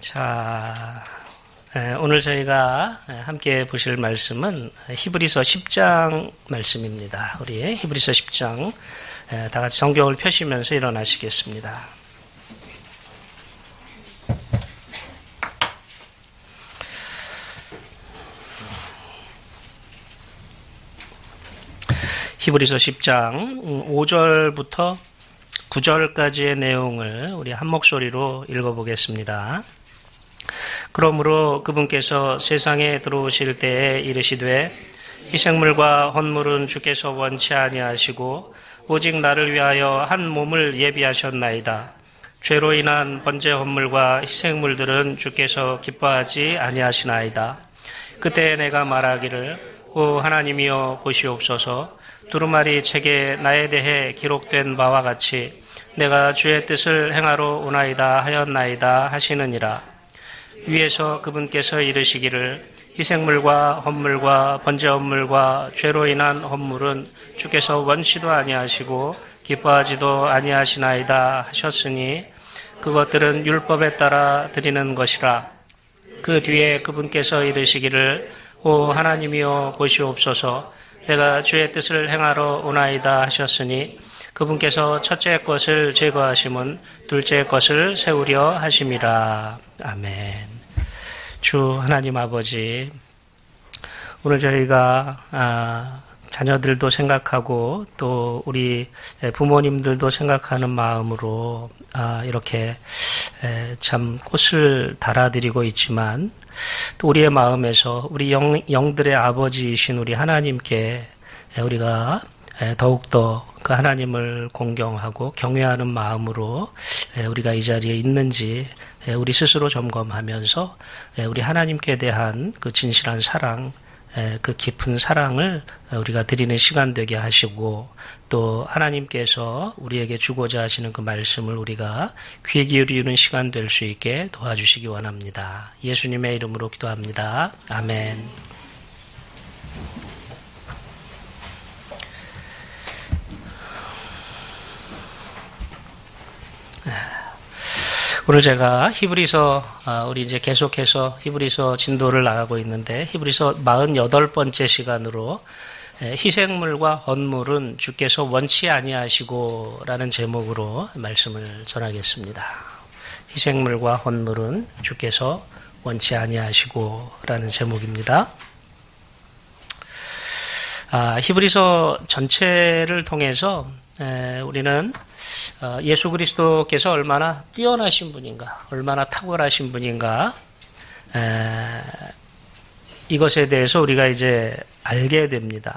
자, 오늘 저희가 함께 보실 말씀은 히브리서 10장 말씀입니다. 우리 히브리서 10장 다 같이 성경을 펴시면서 일어나시겠습니다. 히브리서 10장 5절부터 9절까지의 내용을 우리 한 목소리로 읽어보겠습니다. 그러므로 그분께서 세상에 들어오실 때에 이르시되 희생물과 헌물은 주께서 원치 아니하시고 오직 나를 위하여 한 몸을 예비하셨나이다. 죄로 인한 번제 헌물과 희생물들은 주께서 기뻐하지 아니하시나이다. 그때 내가 말하기를 오 하나님이여 보시옵소서. 두루마리 책에 나에 대해 기록된 바와 같이 내가 주의 뜻을 행하러 오나이다 하였나이다 하시느니라. 위에서 그분께서 이르시기를 희생물과 헌물과 번제 헌물과 죄로 인한 헌물은 주께서 원치도 아니하시고 기뻐하지도 아니하시나이다 하셨으니 그것들은 율법에 따라 드리는 것이라. 그 뒤에 그분께서 이르시기를 오 하나님이여 보시옵소서. 내가 주의 뜻을 행하러 오나이다 하셨으니 그분께서 첫째 것을 제거하심은 둘째 것을 세우려 하심이라. 아멘. 주 하나님 아버지, 오늘 저희가 자녀들도 생각하고 또 우리 부모님들도 생각하는 마음으로 이렇게 참 꽃을 달아드리고 있지만 또 우리의 마음에서 우리 영들의 아버지이신 우리 하나님께 우리가 더욱더 그 하나님을 공경하고 경외하는 마음으로 우리가 이 자리에 있는지 우리 스스로 점검하면서 우리 하나님께 대한 그 진실한 사랑, 그 깊은 사랑을 우리가 드리는 시간 되게 하시고 또 하나님께서 우리에게 주고자 하시는 그 말씀을 우리가 귀에 기울이는 시간 될 수 있게 도와주시기 원합니다. 예수님의 이름으로 기도합니다. 아멘. 오늘 제가 히브리서 우리 이제 계속해서 히브리서 진도를 나가고 있는데 히브리서 48번째 시간으로 희생물과 헌물은 주께서 원치 아니하시고 라는 제목으로 말씀을 전하겠습니다. 희생물과 헌물은 주께서 원치 아니하시고 라는 제목입니다. 히브리서 전체를 통해서 우리는 예수 그리스도께서 얼마나 뛰어나신 분인가, 얼마나 탁월하신 분인가, 이것에 대해서 우리가 이제 알게 됩니다.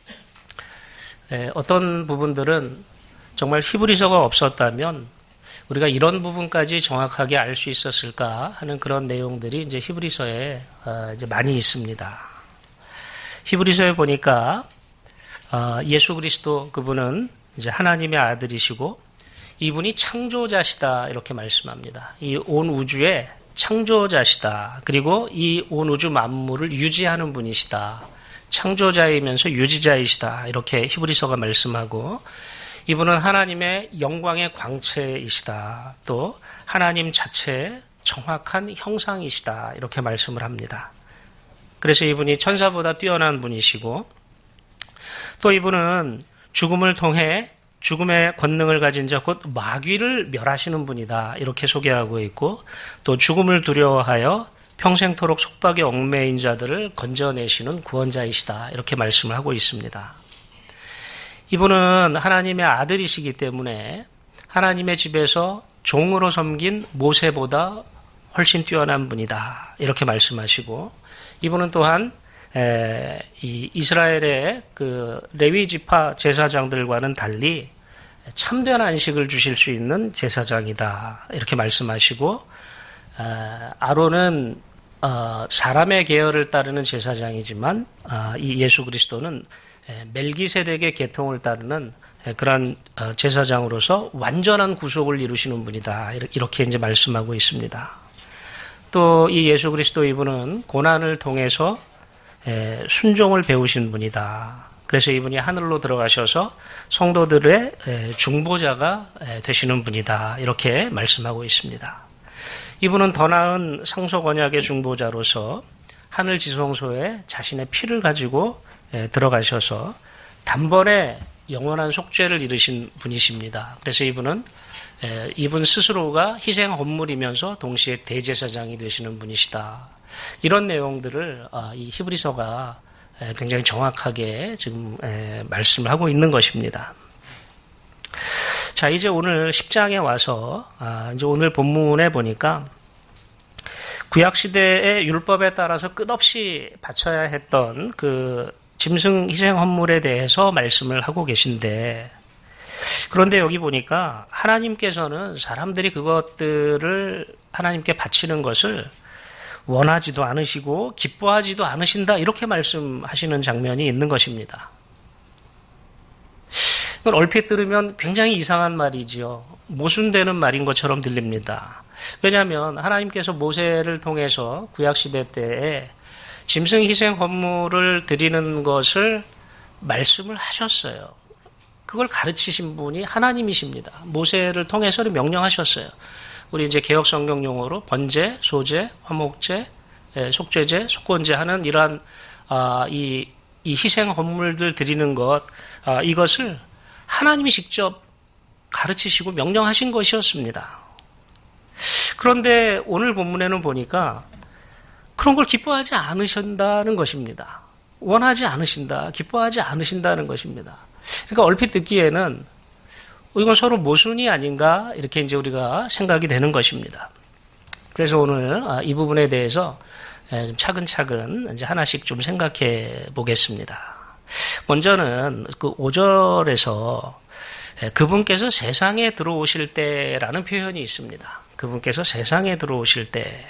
어떤 부분들은 정말 히브리서가 없었다면 우리가 이런 부분까지 정확하게 알 수 있었을까 하는 그런 내용들이 이제 히브리서에 이제 많이 있습니다. 히브리서에 보니까 예수 그리스도 그분은 이제 하나님의 아들이시고 이분이 창조자시다 이렇게 말씀합니다. 이 온 우주의 창조자시다. 그리고 이 온 우주 만물을 유지하는 분이시다. 창조자이면서 유지자이시다. 이렇게 히브리서가 말씀하고 이분은 하나님의 영광의 광채이시다. 또 하나님 자체의 정확한 형상이시다. 이렇게 말씀을 합니다. 그래서 이분이 천사보다 뛰어난 분이시고 또 이분은 죽음을 통해 죽음의 권능을 가진 자 곧 마귀를 멸하시는 분이다. 이렇게 소개하고 있고 또 죽음을 두려워하여 평생토록 속박에 얽매인 자들을 건져내시는 구원자이시다. 이렇게 말씀을 하고 있습니다. 이분은 하나님의 아들이시기 때문에 하나님의 집에서 종으로 섬긴 모세보다 훨씬 뛰어난 분이다. 이렇게 말씀하시고 이분은 또한 이 이스라엘의 그 레위 지파 제사장들과는 달리 참된 안식을 주실 수 있는 제사장이다. 이렇게 말씀하시고 아론은 사람의 계열을 따르는 제사장이지만 이 예수 그리스도는 멜기세덱의 계통을 따르는 그런 제사장으로서 완전한 구속을 이루시는 분이다. 이렇게 이제 말씀하고 있습니다. 또 이 예수 그리스도 이분은 고난을 통해서 순종을 배우신 분이다. 그래서 이분이 하늘로 들어가셔서 성도들의 중보자가 되시는 분이다. 이렇게 말씀하고 있습니다. 이분은 더 나은 상속 언약의 중보자로서 하늘 지성소에 자신의 피를 가지고 들어가셔서 단번에 영원한 속죄를 이루신 분이십니다. 그래서 이분은 이분 스스로가 희생 헌물이면서 동시에 대제사장이 되시는 분이시다. 이런 내용들을 이 히브리서가 굉장히 정확하게 지금 말씀을 하고 있는 것입니다. 자, 이제 오늘 10장에 와서 이제 오늘 본문에 보니까 구약시대의 율법에 따라서 끝없이 바쳐야 했던 그 짐승 희생 헌물에 대해서 말씀을 하고 계신데, 그런데 여기 보니까 하나님께서는 사람들이 그것들을 하나님께 바치는 것을 원하지도 않으시고 기뻐하지도 않으신다, 이렇게 말씀하시는 장면이 있는 것입니다. 이걸 얼핏 들으면 굉장히 이상한 말이지요. 모순되는 말인 것처럼 들립니다. 왜냐하면 하나님께서 모세를 통해서 구약시대 때에 짐승 희생 헌물을 드리는 것을 말씀을 하셨어요. 그걸 가르치신 분이 하나님이십니다. 모세를 통해서 명령하셨어요. 우리 이제 개혁 성경 용어로 번제, 소제, 화목제, 속죄제, 속건제 하는 이러한 이 희생 헌물들 드리는 것, 이것을 하나님이 직접 가르치시고 명령하신 것이었습니다. 그런데 오늘 본문에는 보니까 그런 걸 기뻐하지 않으신다는 것입니다. 원하지 않으신다, 기뻐하지 않으신다는 것입니다. 그러니까 얼핏 듣기에는 이건 서로 모순이 아닌가, 이렇게 이제 우리가 생각이 되는 것입니다. 그래서 오늘 이 부분에 대해서 좀 차근차근 이제 하나씩 좀 생각해 보겠습니다. 먼저는 그 5절에서 그분께서 세상에 들어오실 때라는 표현이 있습니다. 그분께서 세상에 들어오실 때,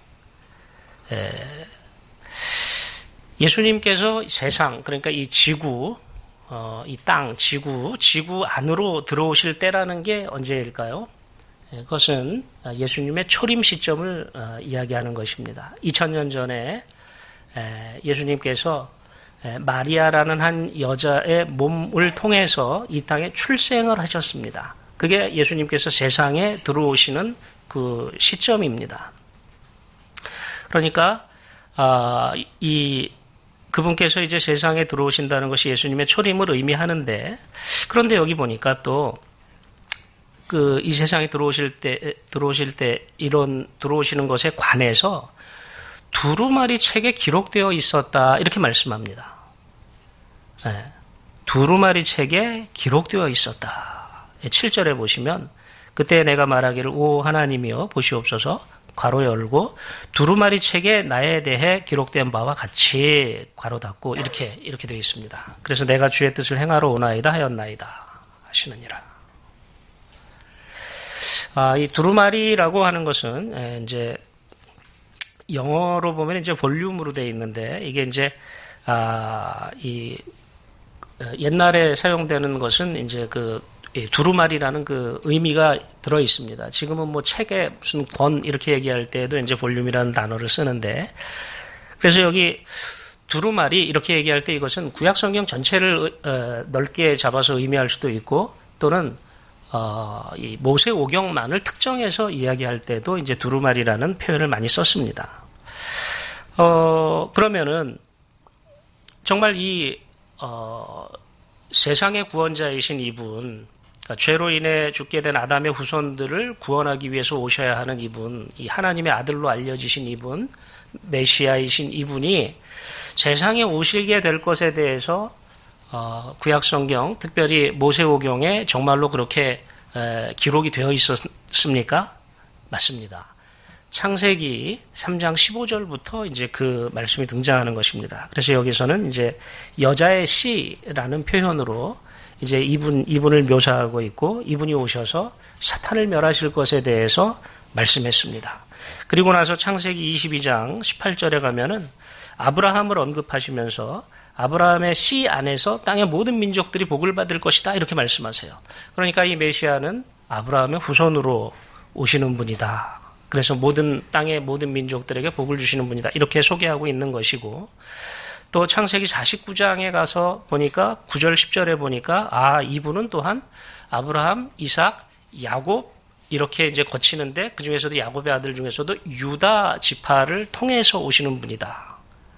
예수님께서 세상, 그러니까 이 지구, 이 땅, 지구 안으로 들어오실 때라는 게 언제일까요? 그것은 예수님의 초림 시점을 이야기하는 것입니다. 2000년 전에 예수님께서 마리아라는 한 여자의 몸을 통해서 이 땅에 출생을 하셨습니다. 그게 예수님께서 세상에 들어오시는 그 시점입니다. 그러니까 그분께서 이제 세상에 들어오신다는 것이 예수님의 초림을 의미하는데, 그런데 여기 보니까 또 이 세상에 들어오실 때 들어오시는 것에 관해서 두루마리 책에 기록되어 있었다, 이렇게 말씀합니다. 두루마리 책에 기록되어 있었다. 7절에 보시면 그때 내가 말하기를 오 하나님이여 보시옵소서 괄호 열고 두루마리 책에 나에 대해 기록된 바와 같이 괄호 닫고 이렇게 되어 있습니다. 그래서 내가 주의 뜻을 행하러 오나이다 하였나이다 하시느니라. 이 두루마리라고 하는 것은 이제 영어로 보면 이제 볼륨으로 되어 있는데, 이게 이제 옛날에 사용되는 것은 이제 두루마리라는 그 의미가 들어 있습니다. 지금은 뭐 책에 무슨 권 이렇게 얘기할 때에도 이제 볼륨이라는 단어를 쓰는데, 그래서 여기 두루마리 이렇게 얘기할 때 이것은 구약 성경 전체를 넓게 잡아서 의미할 수도 있고, 또는 이 모세 오경만을 특정해서 이야기할 때도 이제 두루마리라는 표현을 많이 썼습니다. 그러면은 정말 세상의 구원자이신 이분, 그러니까 죄로 인해 죽게 된 아담의 후손들을 구원하기 위해서 오셔야 하는 이분, 이 하나님의 아들로 알려지신 이분, 메시아이신 이분이 세상에 오시게 될 것에 대해서 구약성경, 특별히 모세오경에 정말로 그렇게 기록이 되어 있었습니까? 맞습니다. 창세기 3장 15절부터 이제 그 말씀이 등장하는 것입니다. 그래서 여기서는 이제 여자의 씨라는 표현으로 이제 이분을 묘사하고 있고, 이분이 오셔서 사탄을 멸하실 것에 대해서 말씀했습니다. 그리고 나서 창세기 22장 18절에 가면은 아브라함을 언급하시면서 아브라함의 씨 안에서 땅의 모든 민족들이 복을 받을 것이다, 이렇게 말씀하세요. 그러니까 이 메시아는 아브라함의 후손으로 오시는 분이다. 그래서 땅의 모든 민족들에게 복을 주시는 분이다, 이렇게 소개하고 있는 것이고, 또 창세기 49장에 가서 보니까 9절 10절에 보니까 이분은 또한 아브라함, 이삭, 야곱 이렇게 이제 거치는데 그 중에서도 야곱의 아들 중에서도 유다 지파를 통해서 오시는 분이다.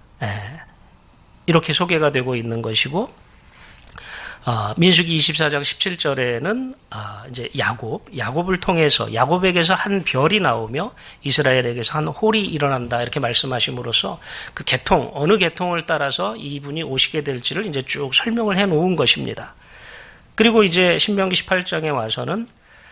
이렇게 소개가 되고 있는 것이고, 민수기 24장 17절에는 이제 야곱을 통해서 야곱에게서 한 별이 나오며 이스라엘에게서 한 홀이 일어난다 이렇게 말씀하심으로써 그 계통 어느 계통을 따라서 이분이 오시게 될지를 이제 쭉 설명을 해 놓은 것입니다. 그리고 이제 신명기 18장에 와서는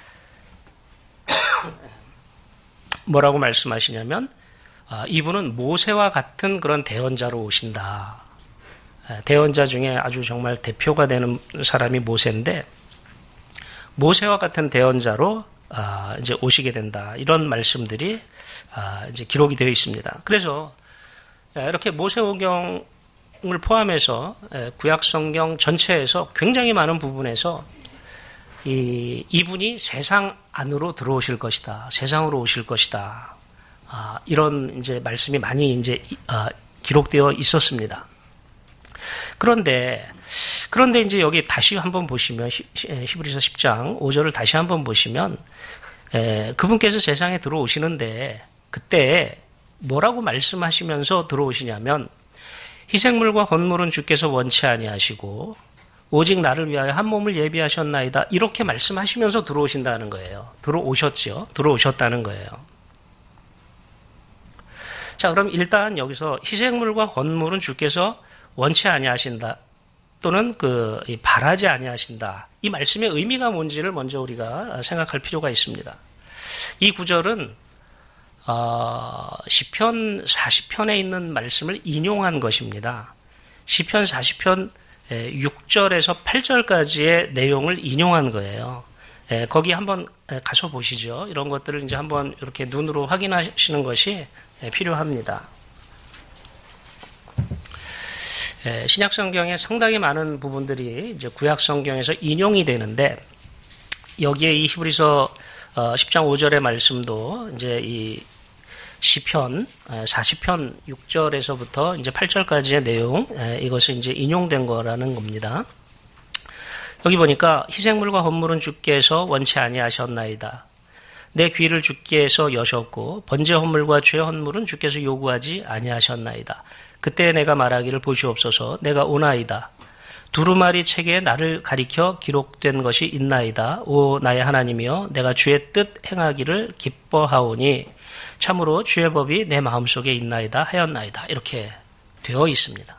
뭐라고 말씀하시냐면 이분은 모세와 같은 그런 대언자로 오신다. 대언자 중에 아주 정말 대표가 되는 사람이 모세인데 모세와 같은 대언자로 이제 오시게 된다. 이런 말씀들이 이제 기록이 되어 있습니다. 그래서 이렇게 모세오경을 포함해서 구약 성경 전체에서 굉장히 많은 부분에서 이분이 세상 안으로 들어오실 것이다. 세상으로 오실 것이다. 이런 이제 말씀이 많이 이제 기록되어 있었습니다. 그런데 이제 여기 다시 한번 보시면 히브리서 10장 5절을 다시 한번 보시면 그분께서 세상에 들어오시는데 그때 뭐라고 말씀하시면서 들어오시냐면 희생물과 건물은 주께서 원치 아니하시고 오직 나를 위하여 한 몸을 예비하셨나이다. 이렇게 말씀하시면서 들어오신다는 거예요. 들어오셨다는 거예요. 자, 그럼 일단 여기서 희생물과 건물은 주께서 원치 아니하신다. 또는 바라지 아니하신다. 이 말씀의 의미가 뭔지를 먼저 우리가 생각할 필요가 있습니다. 이 구절은 시편 40편에 있는 말씀을 인용한 것입니다. 시편 40편 6절에서 8절까지의 내용을 인용한 거예요. 거기 한번 가서 보시죠. 이런 것들을 이제 한번 이렇게 눈으로 확인하시는 것이 필요합니다. 신약 성경에 상당히 많은 부분들이 이제 구약 성경에서 인용이 되는데 여기에 이 히브리서 10장 5절의 말씀도 이제 이 시편 40편 6절에서부터 이제 8절까지의 내용 이것이 이제 인용된 거라는 겁니다. 여기 보니까 희생물과 헌물은 주께서 원치 아니하셨나이다. 내 귀를 주께서 여셨고 번제 헌물과 죄 헌물은 주께서 요구하지 아니하셨나이다. 그때 내가 말하기를 보시옵소서 내가 오나이다. 두루마리 책에 나를 가리켜 기록된 것이 있나이다. 오 나의 하나님이여 내가 주의 뜻 행하기를 기뻐하오니 참으로 주의 법이 내 마음속에 있나이다 하였나이다. 이렇게 되어 있습니다.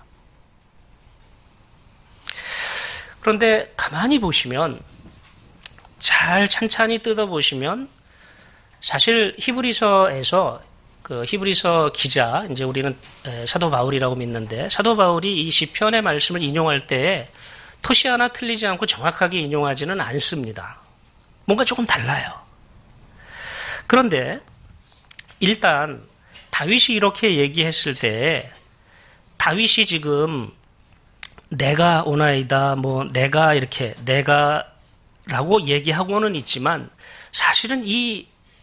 그런데 가만히 보시면 잘 찬찬히 뜯어보시면 사실 히브리서에서 그 히브리서 기자, 이제 우리는 사도 바울이라고 믿는데 사도 바울이 이 시편의 말씀을 인용할 때에 토시 하나 틀리지 않고 정확하게 인용하지는 않습니다. 뭔가 조금 달라요. 그런데 일단 다윗이 이렇게 얘기했을 때 다윗이 지금 내가 오나이다, 내가 이렇게 내가라고 얘기하고는 있지만 사실은 이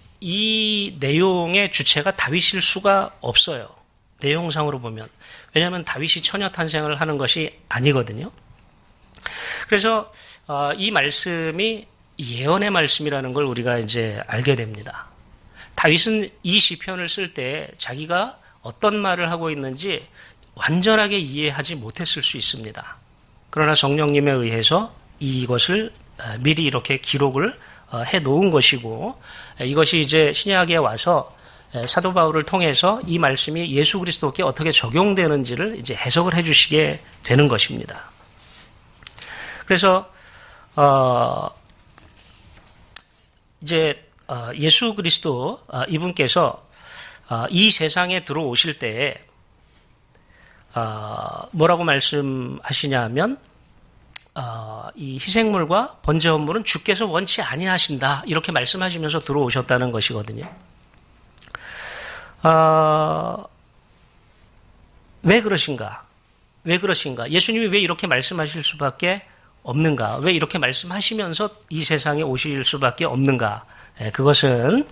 내용의 주체가 다윗일 수가 없어요. 내용상으로 보면. 왜냐하면 다윗이 처녀 탄생을 하는 것이 아니거든요. 그래서 이 말씀이 예언의 말씀이라는 걸 우리가 이제 알게 됩니다. 다윗은 이 시편을 쓸 때 자기가 어떤 말을 하고 있는지 완전하게 이해하지 못했을 수 있습니다. 그러나 성령님에 의해서 이것을 미리 이렇게 기록을 해 놓은 것이고 이것이 이제 신약에 와서 사도 바울을 통해서 이 말씀이 예수 그리스도께 어떻게 적용되는지를 이제 해석을 해 주시게 되는 것입니다. 그래서 이제 예수 그리스도 이분께서 이 세상에 들어오실 때 뭐라고 말씀하시냐 하면 이 희생물과 번제 헌물은 주께서 원치 아니하신다 이렇게 말씀하시면서 들어오셨다는 것이거든요. 왜 그러신가? 예수님이 왜 이렇게 말씀하실 수밖에 없는가? 왜 이렇게 말씀하시면서 이 세상에 오실 수밖에 없는가? 그것은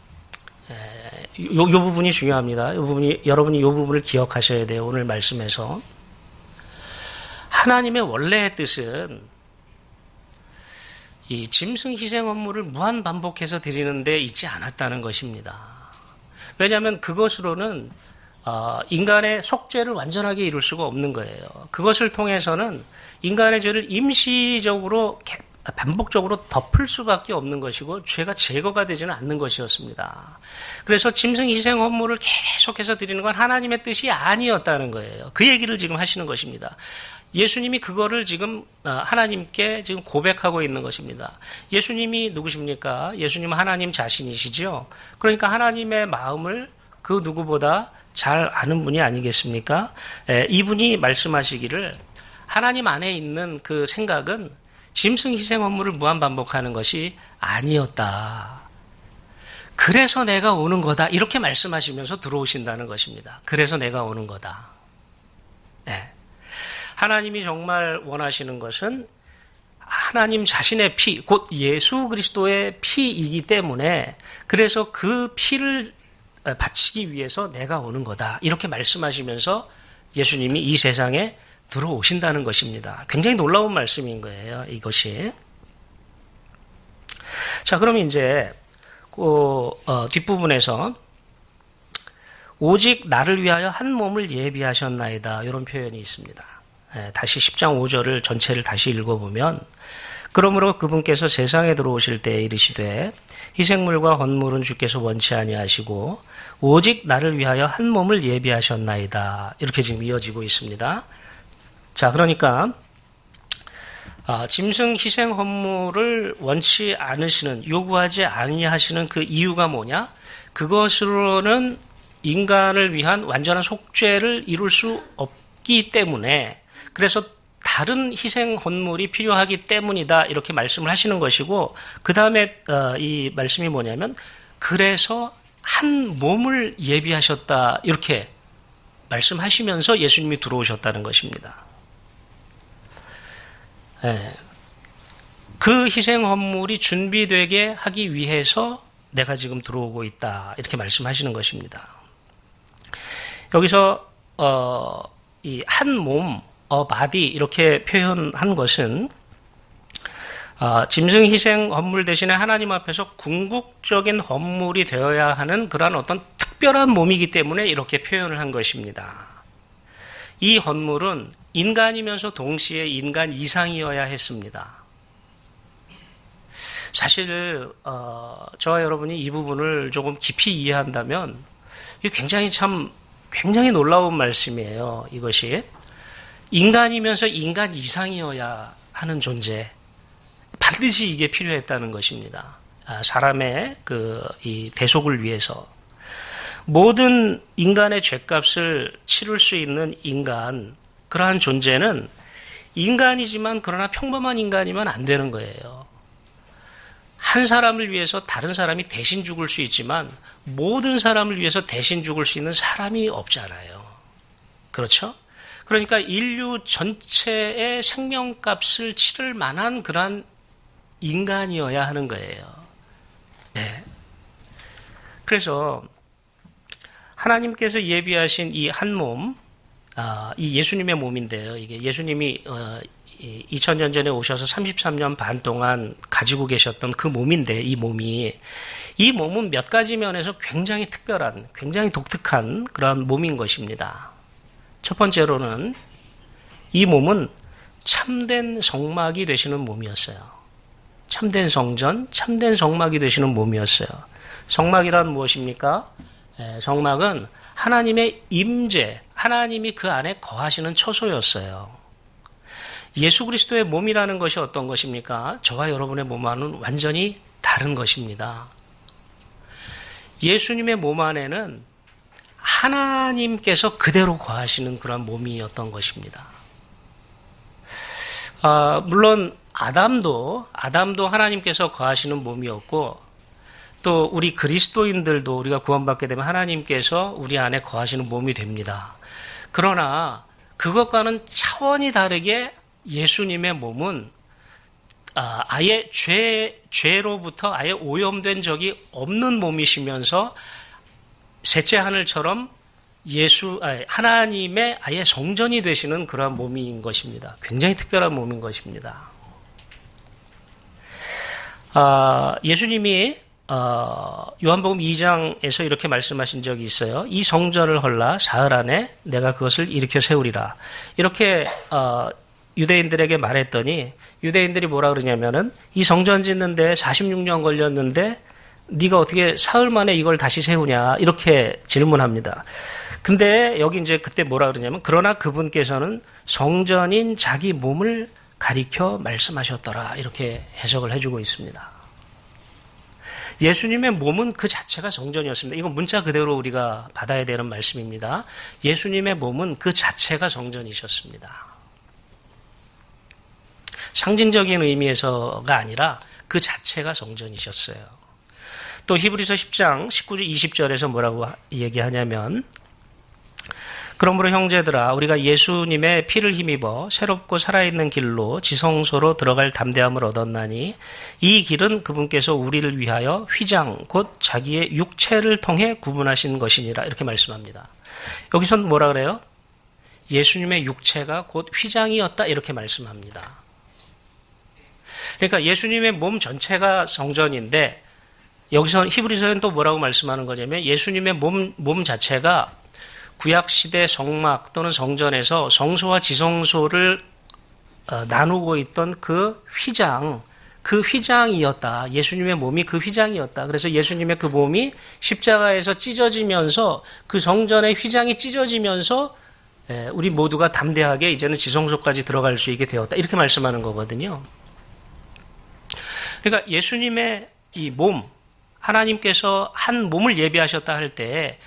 요 부분이 중요합니다. 여러분이 요 부분을 기억하셔야 돼요. 오늘 말씀에서. 하나님의 원래의 뜻은 이 짐승 희생 헌물을 무한 반복해서 드리는 데 있지 않았다는 것입니다. 왜냐하면 그것으로는 인간의 속죄를 완전하게 이룰 수가 없는 거예요. 그것을 통해서는 인간의 죄를 임시적으로 반복적으로 덮을 수밖에 없는 것이고 죄가 제거가 되지는 않는 것이었습니다. 그래서 짐승 희생 헌물을 계속해서 드리는 건 하나님의 뜻이 아니었다는 거예요. 그 얘기를 지금 하시는 것입니다. 예수님이 그거를 지금 하나님께 지금 고백하고 있는 것입니다. 예수님이 누구십니까? 예수님은 하나님 자신이시죠. 그러니까 하나님의 마음을 그 누구보다 잘 아는 분이 아니겠습니까? 이분이 말씀하시기를 하나님 안에 있는 그 생각은 짐승 희생 헌물을 무한 반복하는 것이 아니었다. 그래서 내가 오는 거다. 이렇게 말씀하시면서 들어오신다는 것입니다. 그래서 내가 오는 거다. 네. 하나님이 정말 원하시는 것은 하나님 자신의 피, 곧 예수 그리스도의 피이기 때문에 그래서 그 피를 바치기 위해서 내가 오는 거다. 이렇게 말씀하시면서 예수님이 이 세상에 들어오신다는 것입니다. 굉장히 놀라운 말씀인 거예요, 이것이. 자, 그럼 이제 뒷부분에서 오직 나를 위하여 한 몸을 예비하셨나이다. 이런 표현이 있습니다. 다시 10장 5절을 전체를 다시 읽어보면 그러므로 그분께서 세상에 들어오실 때에 이르시되 희생물과 헌물은 주께서 원치 아니하시고 오직 나를 위하여 한 몸을 예비하셨나이다. 이렇게 지금 이어지고 있습니다. 자, 그러니까 짐승 희생 헌물을 원치 않으시는, 요구하지 아니하시는 그 이유가 뭐냐? 그것으로는 인간을 위한 완전한 속죄를 이룰 수 없기 때문에 그래서 다른 희생 헌물이 필요하기 때문이다. 이렇게 말씀을 하시는 것이고 그 다음에 이 말씀이 뭐냐면 그래서 한 몸을 예비하셨다. 이렇게 말씀하시면서 예수님이 들어오셨다는 것입니다. 그 희생 헌물이 준비되게 하기 위해서 내가 지금 들어오고 있다. 이렇게 말씀하시는 것입니다. 여기서 이 한 몸, body 이렇게 표현한 것은 짐승 희생 헌물 대신에 하나님 앞에서 궁극적인 헌물이 되어야 하는 그러한 어떤 특별한 몸이기 때문에 이렇게 표현을 한 것입니다. 이 헌물은 인간이면서 동시에 인간 이상이어야 했습니다. 사실 저와 여러분이 이 부분을 조금 깊이 이해한다면 이게 굉장히 놀라운 말씀이에요. 이것이 인간이면서 인간 이상이어야 하는 존재, 반드시 이게 필요했다는 것입니다. 사람의 이 대속을 위해서 모든 인간의 죗값을 치를 수 있는 인간, 그러한 존재는 인간이지만 그러나 평범한 인간이면 안 되는 거예요. 한 사람을 위해서 다른 사람이 대신 죽을 수 있지만 모든 사람을 위해서 대신 죽을 수 있는 사람이 없잖아요. 그렇죠? 그러니까 인류 전체의 생명값을 치를 만한 그러한 인간이어야 하는 거예요. 네. 그래서 하나님께서 예비하신 이 한 몸, 이 예수님의 몸인데요. 이게 예수님이 2000년 전에 오셔서 33년 반 동안 가지고 계셨던 그 몸인데 이 몸은 몇 가지 면에서 굉장히 특별한, 굉장히 독특한 그런 몸인 것입니다. 첫 번째로는 이 몸은 참된 성막이 되시는 몸이었어요. 참된 성전, 참된 성막이 되시는 몸이었어요. 성막이란 무엇입니까? 성막은 하나님의 임재, 하나님이 그 안에 거하시는 처소였어요. 예수 그리스도의 몸이라는 것이 어떤 것입니까? 저와 여러분의 몸과는 완전히 다른 것입니다. 예수님의 몸 안에는 하나님께서 그대로 거하시는 그런 몸이었던 것입니다. 물론 아담도 하나님께서 거하시는 몸이었고 또 우리 그리스도인들도 우리가 구원받게 되면 하나님께서 우리 안에 거하시는 몸이 됩니다. 그러나 그것과는 차원이 다르게 예수님의 몸은 아예 죄로부터 아예 오염된 적이 없는 몸이시면서 셋째 하늘처럼 하나님의 아예 성전이 되시는 그러한 몸인 것입니다. 굉장히 특별한 몸인 것입니다. 예수님이 요한복음 2장에서 이렇게 말씀하신 적이 있어요. 이 성전을 헐라 사흘 안에 내가 그것을 일으켜 세우리라. 이렇게 유대인들에게 말했더니 유대인들이 뭐라 그러냐면은 이 성전 짓는데 46년 걸렸는데 네가 어떻게 사흘 만에 이걸 다시 세우냐 이렇게 질문합니다. 근데 여기 이제 그때 뭐라 그러냐면 그러나 그분께서는 성전인 자기 몸을 가리켜 말씀하셨더라 이렇게 해석을 해주고 있습니다. 예수님의 몸은 그 자체가 성전이었습니다. 이건 문자 그대로 우리가 받아야 되는 말씀입니다. 예수님의 몸은 그 자체가 성전이셨습니다. 상징적인 의미에서가 아니라 그 자체가 성전이셨어요. 또 히브리서 10장 19절 20절에서 뭐라고 얘기하냐면 그러므로 형제들아 우리가 예수님의 피를 힘입어 새롭고 살아있는 길로 지성소로 들어갈 담대함을 얻었나니 이 길은 그분께서 우리를 위하여 휘장 곧 자기의 육체를 통해 구분하신 것이니라 이렇게 말씀합니다. 여기선 뭐라 그래요? 예수님의 육체가 곧 휘장이었다 이렇게 말씀합니다. 그러니까 예수님의 몸 전체가 성전인데 여기서 히브리서는 또 뭐라고 말씀하는 거냐면 예수님의 몸 자체가 구약시대 성막 또는 성전에서 성소와 지성소를 나누고 있던 그 휘장이었다. 예수님의 몸이 그 휘장이었다. 그래서 예수님의 그 몸이 십자가에서 찢어지면서 그 성전의 휘장이 찢어지면서 우리 모두가 담대하게 이제는 지성소까지 들어갈 수 있게 되었다. 이렇게 말씀하는 거거든요. 그러니까 예수님의 이 몸, 하나님께서 한 몸을 예비하셨다 할 때,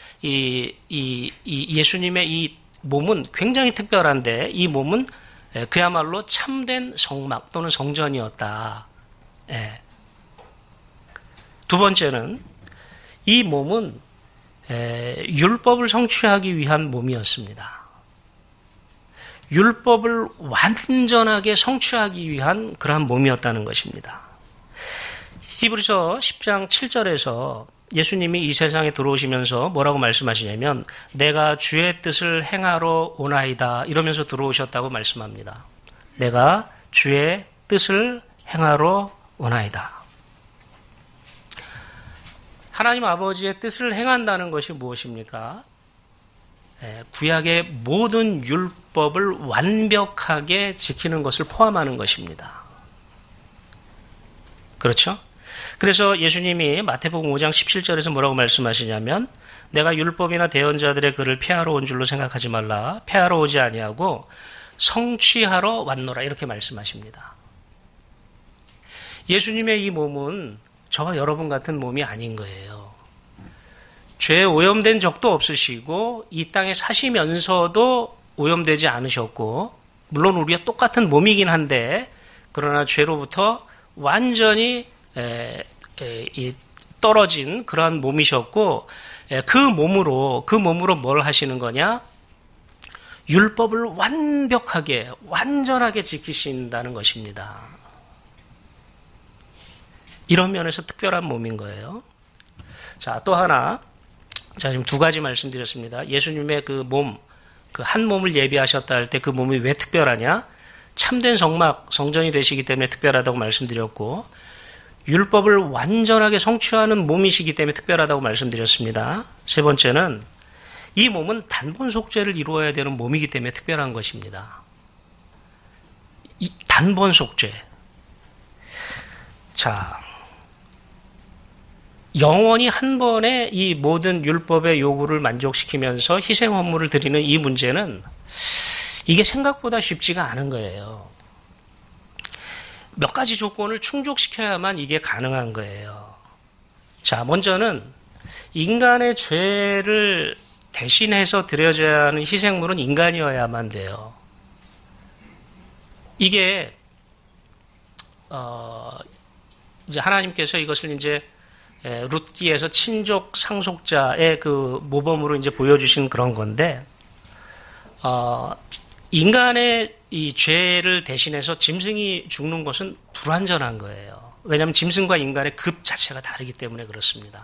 예수님의 이 몸은 굉장히 특별한데, 이 몸은 그야말로 참된 성막 또는 성전이었다. 두 번째는, 이 몸은 율법을 성취하기 위한 몸이었습니다. 율법을 완전하게 성취하기 위한 그러한 몸이었다는 것입니다. 히브리서 10장 7절에서 예수님이 이 세상에 들어오시면서 뭐라고 말씀하시냐면 내가 주의 뜻을 행하러 오나이다 이러면서 들어오셨다고 말씀합니다. 내가 주의 뜻을 행하러 오나이다. 하나님 아버지의 뜻을 행한다는 것이 무엇입니까? 구약의 모든 율법을 완벽하게 지키는 것을 포함하는 것입니다. 그렇죠? 그래서 예수님이 마태복음 5장 17절에서 뭐라고 말씀하시냐면 내가 율법이나 대언자들의 글을 폐하러 온 줄로 생각하지 말라. 폐하러 오지 아니하고 성취하러 왔노라 이렇게 말씀하십니다. 예수님의 이 몸은 저와 여러분 같은 몸이 아닌 거예요. 죄에 오염된 적도 없으시고 이 땅에 사시면서도 오염되지 않으셨고 물론 우리가 똑같은 몸이긴 한데 그러나 죄로부터 완전히 떨어진 그러한 몸이셨고 그 몸으로 뭘 하시는 거냐? 율법을 완전하게 지키신다는 것입니다. 이런 면에서 특별한 몸인 거예요. 자, 또 하나. 자, 지금 두 가지 말씀드렸습니다. 예수님의 그 몸, 그 한 몸을 예비하셨다 할 때 그 몸이 왜 특별하냐? 참된 성전이 되시기 때문에 특별하다고 말씀드렸고, 율법을 완전하게 성취하는 몸이시기 때문에 특별하다고 말씀드렸습니다. 세 번째는 이 몸은 단번 속죄를 이루어야 되는 몸이기 때문에 특별한 것입니다. 이 단번 속죄. 자, 영원히 한 번에 이 모든 율법의 요구를 만족시키면서 희생 헌물을 드리는 이 문제는 이게 생각보다 쉽지가 않은 거예요. 몇 가지 조건을 충족시켜야만 이게 가능한 거예요. 자, 먼저는 인간의 죄를 대신해서 드려져야 하는 희생물은 인간이어야만 돼요. 이게 이제 하나님께서 이것을 이제 룻기에서 친족 상속자의 그 모범으로 이제 보여주신 그런 건데, 인간의 이 죄를 대신해서 짐승이 죽는 것은 불완전한 거예요. 왜냐하면 짐승과 인간의 급 자체가 다르기 때문에 그렇습니다.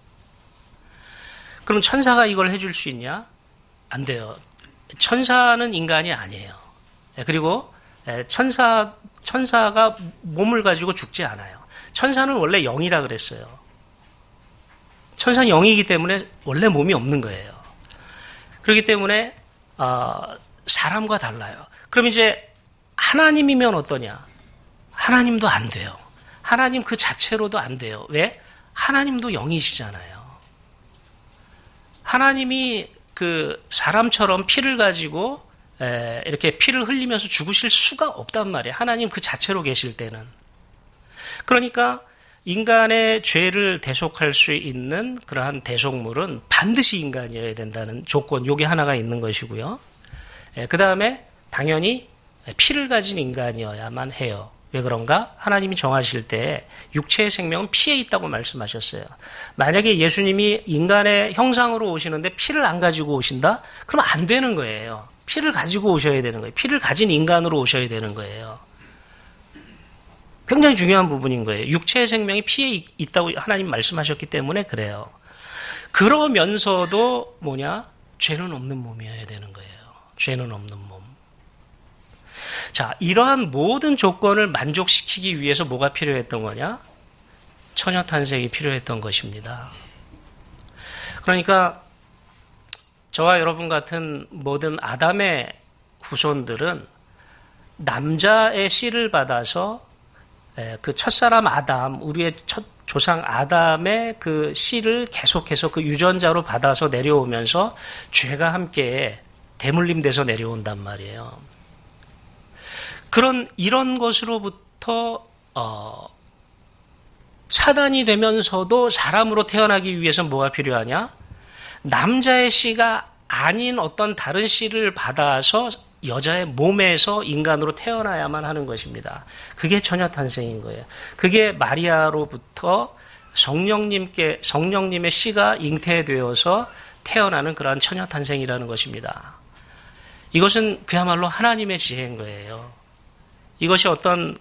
그럼 천사가 이걸 해줄 수 있냐? 안 돼요. 천사는 인간이 아니에요. 그리고 천사가 몸을 가지고 죽지 않아요. 천사는 원래 영이라 그랬어요. 천사는 영이기 때문에 원래 몸이 없는 거예요. 그렇기 때문에 사람과 달라요. 그럼 이제 하나님이면 어떠냐? 하나님도 안 돼요. 하나님 그 자체로도 안 돼요. 왜? 하나님도 영이시잖아요. 하나님이 그 사람처럼 피를 가지고 이렇게 피를 흘리면서 죽으실 수가 없단 말이에요. 하나님 그 자체로 계실 때는. 그러니까 인간의 죄를 대속할 수 있는 그러한 대속물은 반드시 인간이어야 된다는 조건, 요게 하나가 있는 것이고요. 그 다음에 당연히 피를 가진 인간이어야만 해요. 왜 그런가? 하나님이 정하실 때 육체의 생명은 피에 있다고 말씀하셨어요. 만약에 예수님이 인간의 형상으로 오시는데 피를 안 가지고 오신다? 그러면 안 되는 거예요. 피를 가지고 오셔야 되는 거예요. 피를 가진 인간으로 오셔야 되는 거예요. 굉장히 중요한 부분인 거예요. 육체의 생명이 피에 있다고 하나님 말씀하셨기 때문에 그래요. 그러면서도 죄는 없는 몸이어야 되는 거예요. 죄는 없는 몸. 자, 이러한 모든 조건을 만족시키기 위해서 뭐가 필요했던 거냐? 처녀탄생이 필요했던 것입니다. 그러니까 저와 여러분 같은 모든 아담의 후손들은 남자의 씨를 받아서 그 첫사람 아담, 우리의 첫 조상 아담의 그 씨를 계속해서 그 유전자로 받아서 내려오면서 죄가 함께 대물림돼서 내려온단 말이에요. 이런 것으로부터 차단이 되면서도 사람으로 태어나기 위해서 뭐가 필요하냐? 남자의 씨가 아닌 어떤 다른 씨를 받아서 여자의 몸에서 인간으로 태어나야만 하는 것입니다. 그게 처녀탄생인 거예요. 그게 마리아로부터 성령님의 씨가 잉태되어서 태어나는 그러한 처녀탄생이라는 것입니다. 이것은 그야말로 하나님의 지혜인 거예요. 이것이 어떤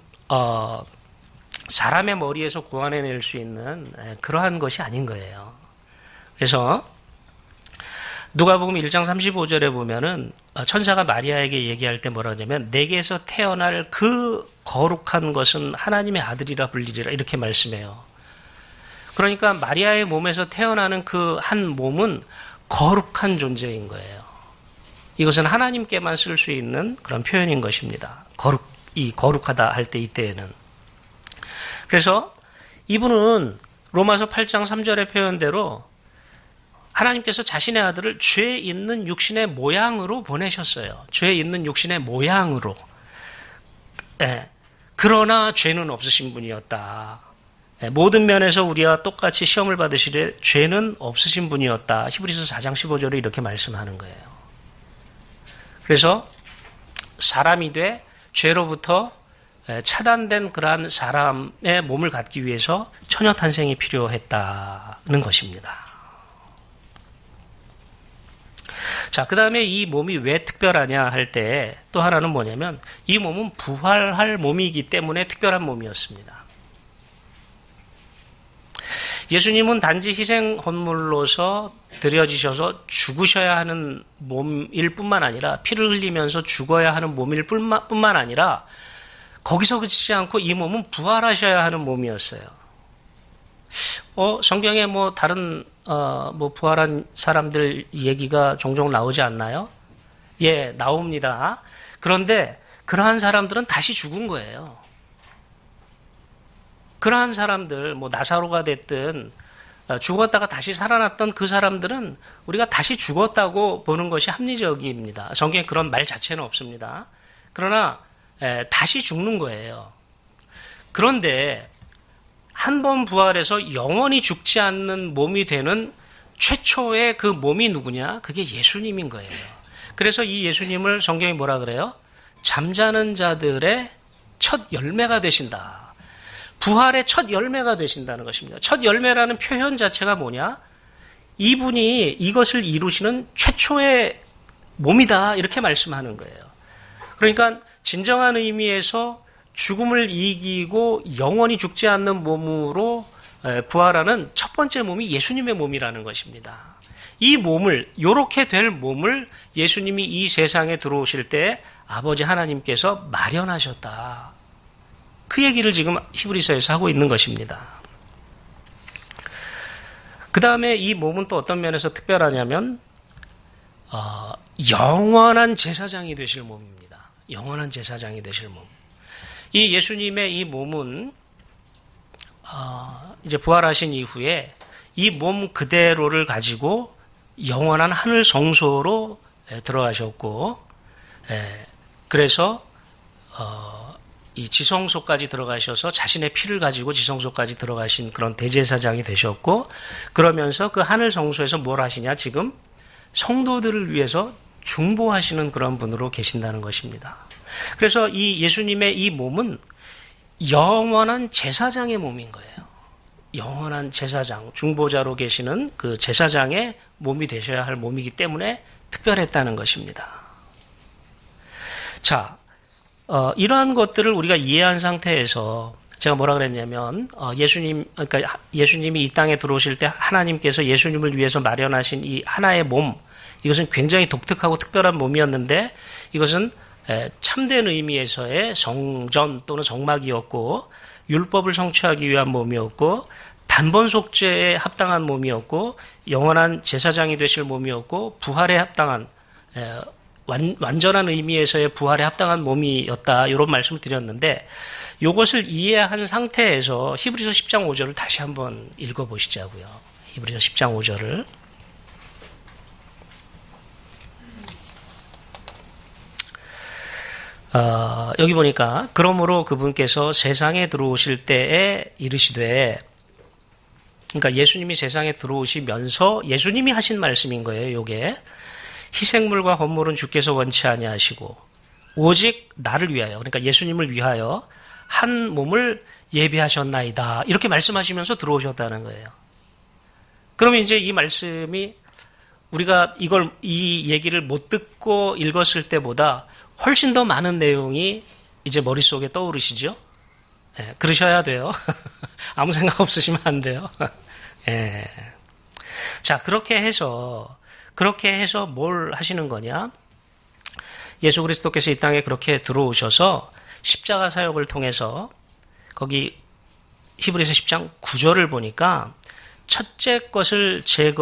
사람의 머리에서 고안해낼 수 있는 그러한 것이 아닌 거예요. 그래서 누가복음 1장 35절에 보면은 천사가 마리아에게 얘기할 때 뭐라 하냐면 내게서 태어날 그 거룩한 것은 하나님의 아들이라 불리리라 이렇게 말씀해요. 그러니까 마리아의 몸에서 태어나는 그 한 몸은 거룩한 존재인 거예요. 이것은 하나님께만 쓸 수 있는 그런 표현인 것입니다. 거룩하다 할 때 이때에는. 그래서 이분은 로마서 8장 3절의 표현대로 하나님께서 자신의 아들을 죄 있는 육신의 모양으로 보내셨어요. 죄 있는 육신의 모양으로. 그러나 죄는 없으신 분이었다. 모든 면에서 우리와 똑같이 시험을 받으시되 죄는 없으신 분이었다. 히브리서 4장 15절에 이렇게 말씀하는 거예요. 그래서 사람이 돼 죄로부터 차단된 그러한 사람의 몸을 갖기 위해서 처녀탄생이 필요했다는 것입니다. 자, 그 다음에 이 몸이 왜 특별하냐 할 때 또 하나는 뭐냐면 이 몸은 부활할 몸이기 때문에 특별한 몸이었습니다. 예수님은 단지 희생 헌물로서 드려지셔서 죽으셔야 하는 몸일 뿐만 아니라 피를 흘리면서 죽어야 하는 몸일 뿐만 아니라 거기서 그치지 않고 이 몸은 부활하셔야 하는 몸이었어요. 성경에 다른 부활한 사람들 얘기가 종종 나오지 않나요? 예, 나옵니다. 그런데 그러한 사람들은 다시 죽은 거예요. 그러한 사람들, 나사로가 됐든 죽었다가 다시 살아났던 그 사람들은 우리가 다시 죽었다고 보는 것이 합리적입니다. 성경에 그런 말 자체는 없습니다. 그러나 다시 죽는 거예요. 그런데 한 번 부활해서 영원히 죽지 않는 몸이 되는 최초의 그 몸이 누구냐? 그게 예수님인 거예요. 그래서 이 예수님을 성경이 뭐라 그래요? 잠자는 자들의 첫 열매가 되신다. 부활의 첫 열매가 되신다는 것입니다. 첫 열매라는 표현 자체가 뭐냐? 이분이 이것을 이루시는 최초의 몸이다. 이렇게 말씀하는 거예요. 그러니까 진정한 의미에서 죽음을 이기고 영원히 죽지 않는 몸으로 부활하는 첫 번째 몸이 예수님의 몸이라는 것입니다. 이 몸을, 요렇게 될 몸을 예수님이 이 세상에 들어오실 때 아버지 하나님께서 마련하셨다. 그 얘기를 지금 히브리서에서 하고 있는 것입니다. 그 다음에 이 몸은 또 어떤 면에서 특별하냐면 영원한 제사장이 되실 몸입니다. 영원한 제사장이 되실 몸. 이 예수님의 이 몸은 이제 부활하신 이후에 이 몸 그대로를 가지고 영원한 하늘 성소로 들어가셨고, 그래서 이 지성소까지 들어가셔서 자신의 피를 가지고 지성소까지 들어가신 그런 대제사장이 되셨고, 그러면서 그 하늘 성소에서 뭘 하시냐? 지금 성도들을 위해서 중보하시는 그런 분으로 계신다는 것입니다. 그래서 이 예수님의 이 몸은 영원한 제사장의 몸인 거예요. 영원한 제사장, 중보자로 계시는 그 제사장의 몸이 되셔야 할 몸이기 때문에 특별했다는 것입니다. 자, 이러한 것들을 우리가 이해한 상태에서 제가 뭐라 그랬냐면, 그러니까 예수님이 이 땅에 들어오실 때 하나님께서 예수님을 위해서 마련하신 이 하나의 몸, 이것은 굉장히 독특하고 특별한 몸이었는데, 이것은 참된 의미에서의 성전 또는 정막이었고, 율법을 성취하기 위한 몸이었고, 단번 속죄에 합당한 몸이었고, 영원한 제사장이 되실 몸이었고, 부활에 합당한, 완전한 의미에서의 부활에 합당한 몸이었다. 이런 말씀을 드렸는데, 이것을 이해한 상태에서 히브리서 10장 5절을 다시 한번 읽어보시자고요. 히브리서 10장 5절을. 여기 보니까 그러므로 그분께서 세상에 들어오실 때에 이르시되, 그러니까 예수님이 세상에 들어오시면서 예수님이 하신 말씀인 거예요. 이게 희생물과 헌물은 주께서 원치 아니하시고 오직 나를 위하여, 그러니까 예수님을 위하여 한 몸을 예비하셨나이다. 이렇게 말씀하시면서 들어오셨다는 거예요. 그러면 이제 이 말씀이 우리가 이 얘기를 못 듣고 읽었을 때보다 훨씬 더 많은 내용이 이제 머릿속에 떠오르시죠? 예, 그러셔야 돼요. 아무 생각 없으시면 안 돼요. 예. 자, 그렇게 해서 뭘 하시는 거냐? 예수 그리스도께서 이 땅에 그렇게 들어오셔서 십자가 사역을 통해서 거기 히브리서 10장 9절을 보니까 첫째 것을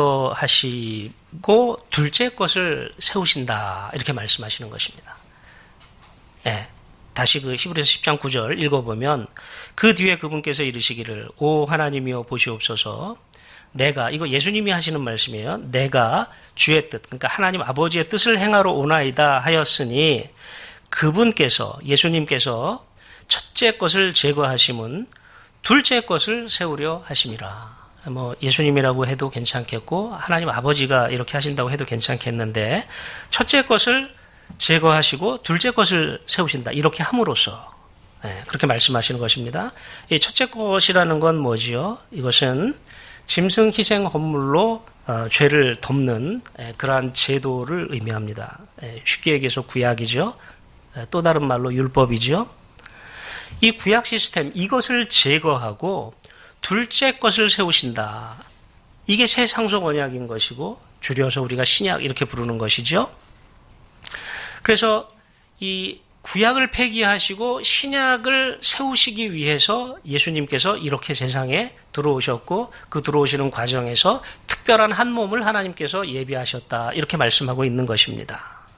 제거하시고 둘째 것을 세우신다. 이렇게 말씀하시는 것입니다. 예. 다시 그 히브리서 10장 9절 읽어보면 그 뒤에 그분께서 이르시기를 오 하나님이여 보시옵소서 내가, 이거 예수님이 하시는 말씀이에요. 내가 주의 뜻, 그러니까 하나님 아버지의 뜻을 행하러 오나이다 하였으니 그분께서, 예수님께서 첫째 것을 제거하심은 둘째 것을 세우려 하심이라. 뭐 예수님이라고 해도 괜찮겠고 하나님 아버지가 이렇게 하신다고 해도 괜찮겠는데 첫째 것을 제거하시고 둘째 것을 세우신다. 이렇게 함으로써 그렇게 말씀하시는 것입니다. 이 첫째 것이라는 건 뭐지요? 이것은 짐승 희생 헌물로 죄를 덮는 그러한 제도를 의미합니다. 쉽게 얘기해서 구약이죠. 또 다른 말로 율법이죠. 이 구약 시스템, 이것을 제거하고 둘째 것을 세우신다. 이게 새 상속 언약인 것이고 줄여서 우리가 신약 이렇게 부르는 것이죠. 그래서 이 구약을 폐기하시고 신약을 세우시기 위해서 예수님께서 이렇게 세상에 들어오셨고 그 들어오시는 과정에서 특별한 한 몸을 하나님께서 예비하셨다. 이렇게 말씀하고 있는 것입니다.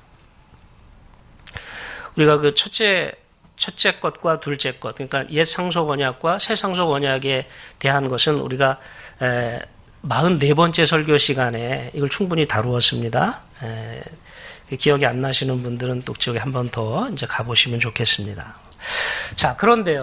우리가 그 첫째 것과 둘째 것, 그러니까 옛 상속 언약과 새 상속 언약에 대한 것은 우리가 44번째 설교 시간에 이걸 충분히 다루었습니다. 기억이 안 나시는 분들은 또 저기 한 번 더 이제 가보시면 좋겠습니다. 자, 그런데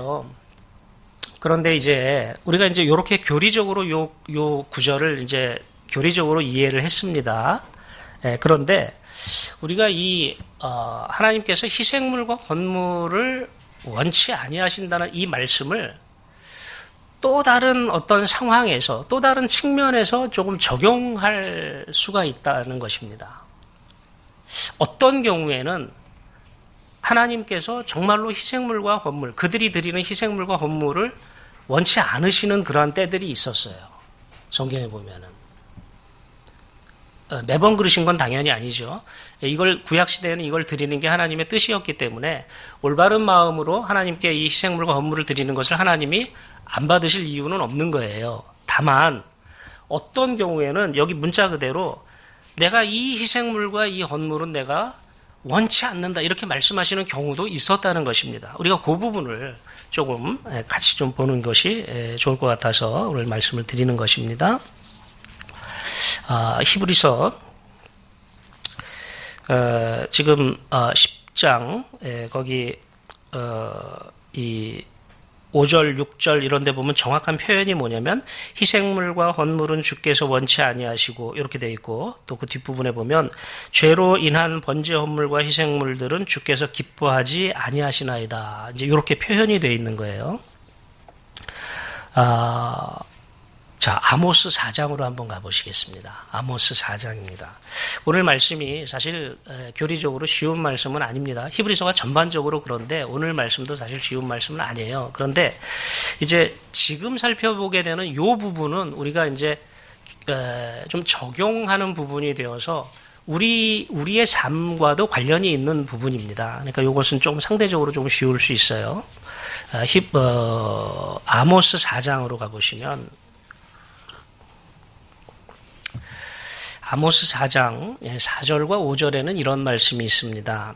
이제 우리가 이제 이렇게 교리적으로 요 구절을 이제 교리적으로 이해를 했습니다. 그런데 우리가 하나님께서 희생물과 헌물을 원치 아니하신다는 이 말씀을 또 다른 어떤 상황에서 또 다른 측면에서 조금 적용할 수가 있다는 것입니다. 어떤 경우에는 하나님께서 정말로 희생물과 헌물, 그들이 드리는 희생물과 헌물을 원치 않으시는 그러한 때들이 있었어요. 성경에 보면은. 매번 그러신 건 당연히 아니죠. 이걸 구약 시대에는 이걸 드리는 게 하나님의 뜻이었기 때문에 올바른 마음으로 하나님께 이 희생물과 헌물을 드리는 것을 하나님이 안 받으실 이유는 없는 거예요. 다만 어떤 경우에는 여기 문자 그대로 내가 이 희생물과 이 헌물은 내가 원치 않는다 이렇게 말씀하시는 경우도 있었다는 것입니다. 우리가 그 부분을 조금 같이 좀 보는 것이 좋을 것 같아서 오늘 말씀을 드리는 것입니다. 히브리서 지금 10장 거기 이 5절, 6절 이런 데 보면 정확한 표현이 뭐냐면 희생물과 헌물은 주께서 원치 아니하시고 이렇게 돼 있고 또 그 뒷부분에 보면 죄로 인한 번제 헌물과 희생물들은 주께서 기뻐하지 아니하시나이다. 이제 이렇게 표현이 돼 있는 거예요. 자, 아모스 4장으로 한번 가보시겠습니다. 아모스 4장입니다. 오늘 말씀이 사실 교리적으로 쉬운 말씀은 아닙니다. 히브리서가 전반적으로 그런데 오늘 말씀도 사실 쉬운 말씀은 아니에요. 그런데 이제 지금 살펴보게 되는 이 부분은 우리가 이제 좀 적용하는 부분이 되어서 우리의 삶과도 관련이 있는 부분입니다. 그러니까 이것은 좀 상대적으로 좀 쉬울 수 있어요. 아모스 4장으로 가보시면 아모스 4장 4절과 5절에는 이런 말씀이 있습니다.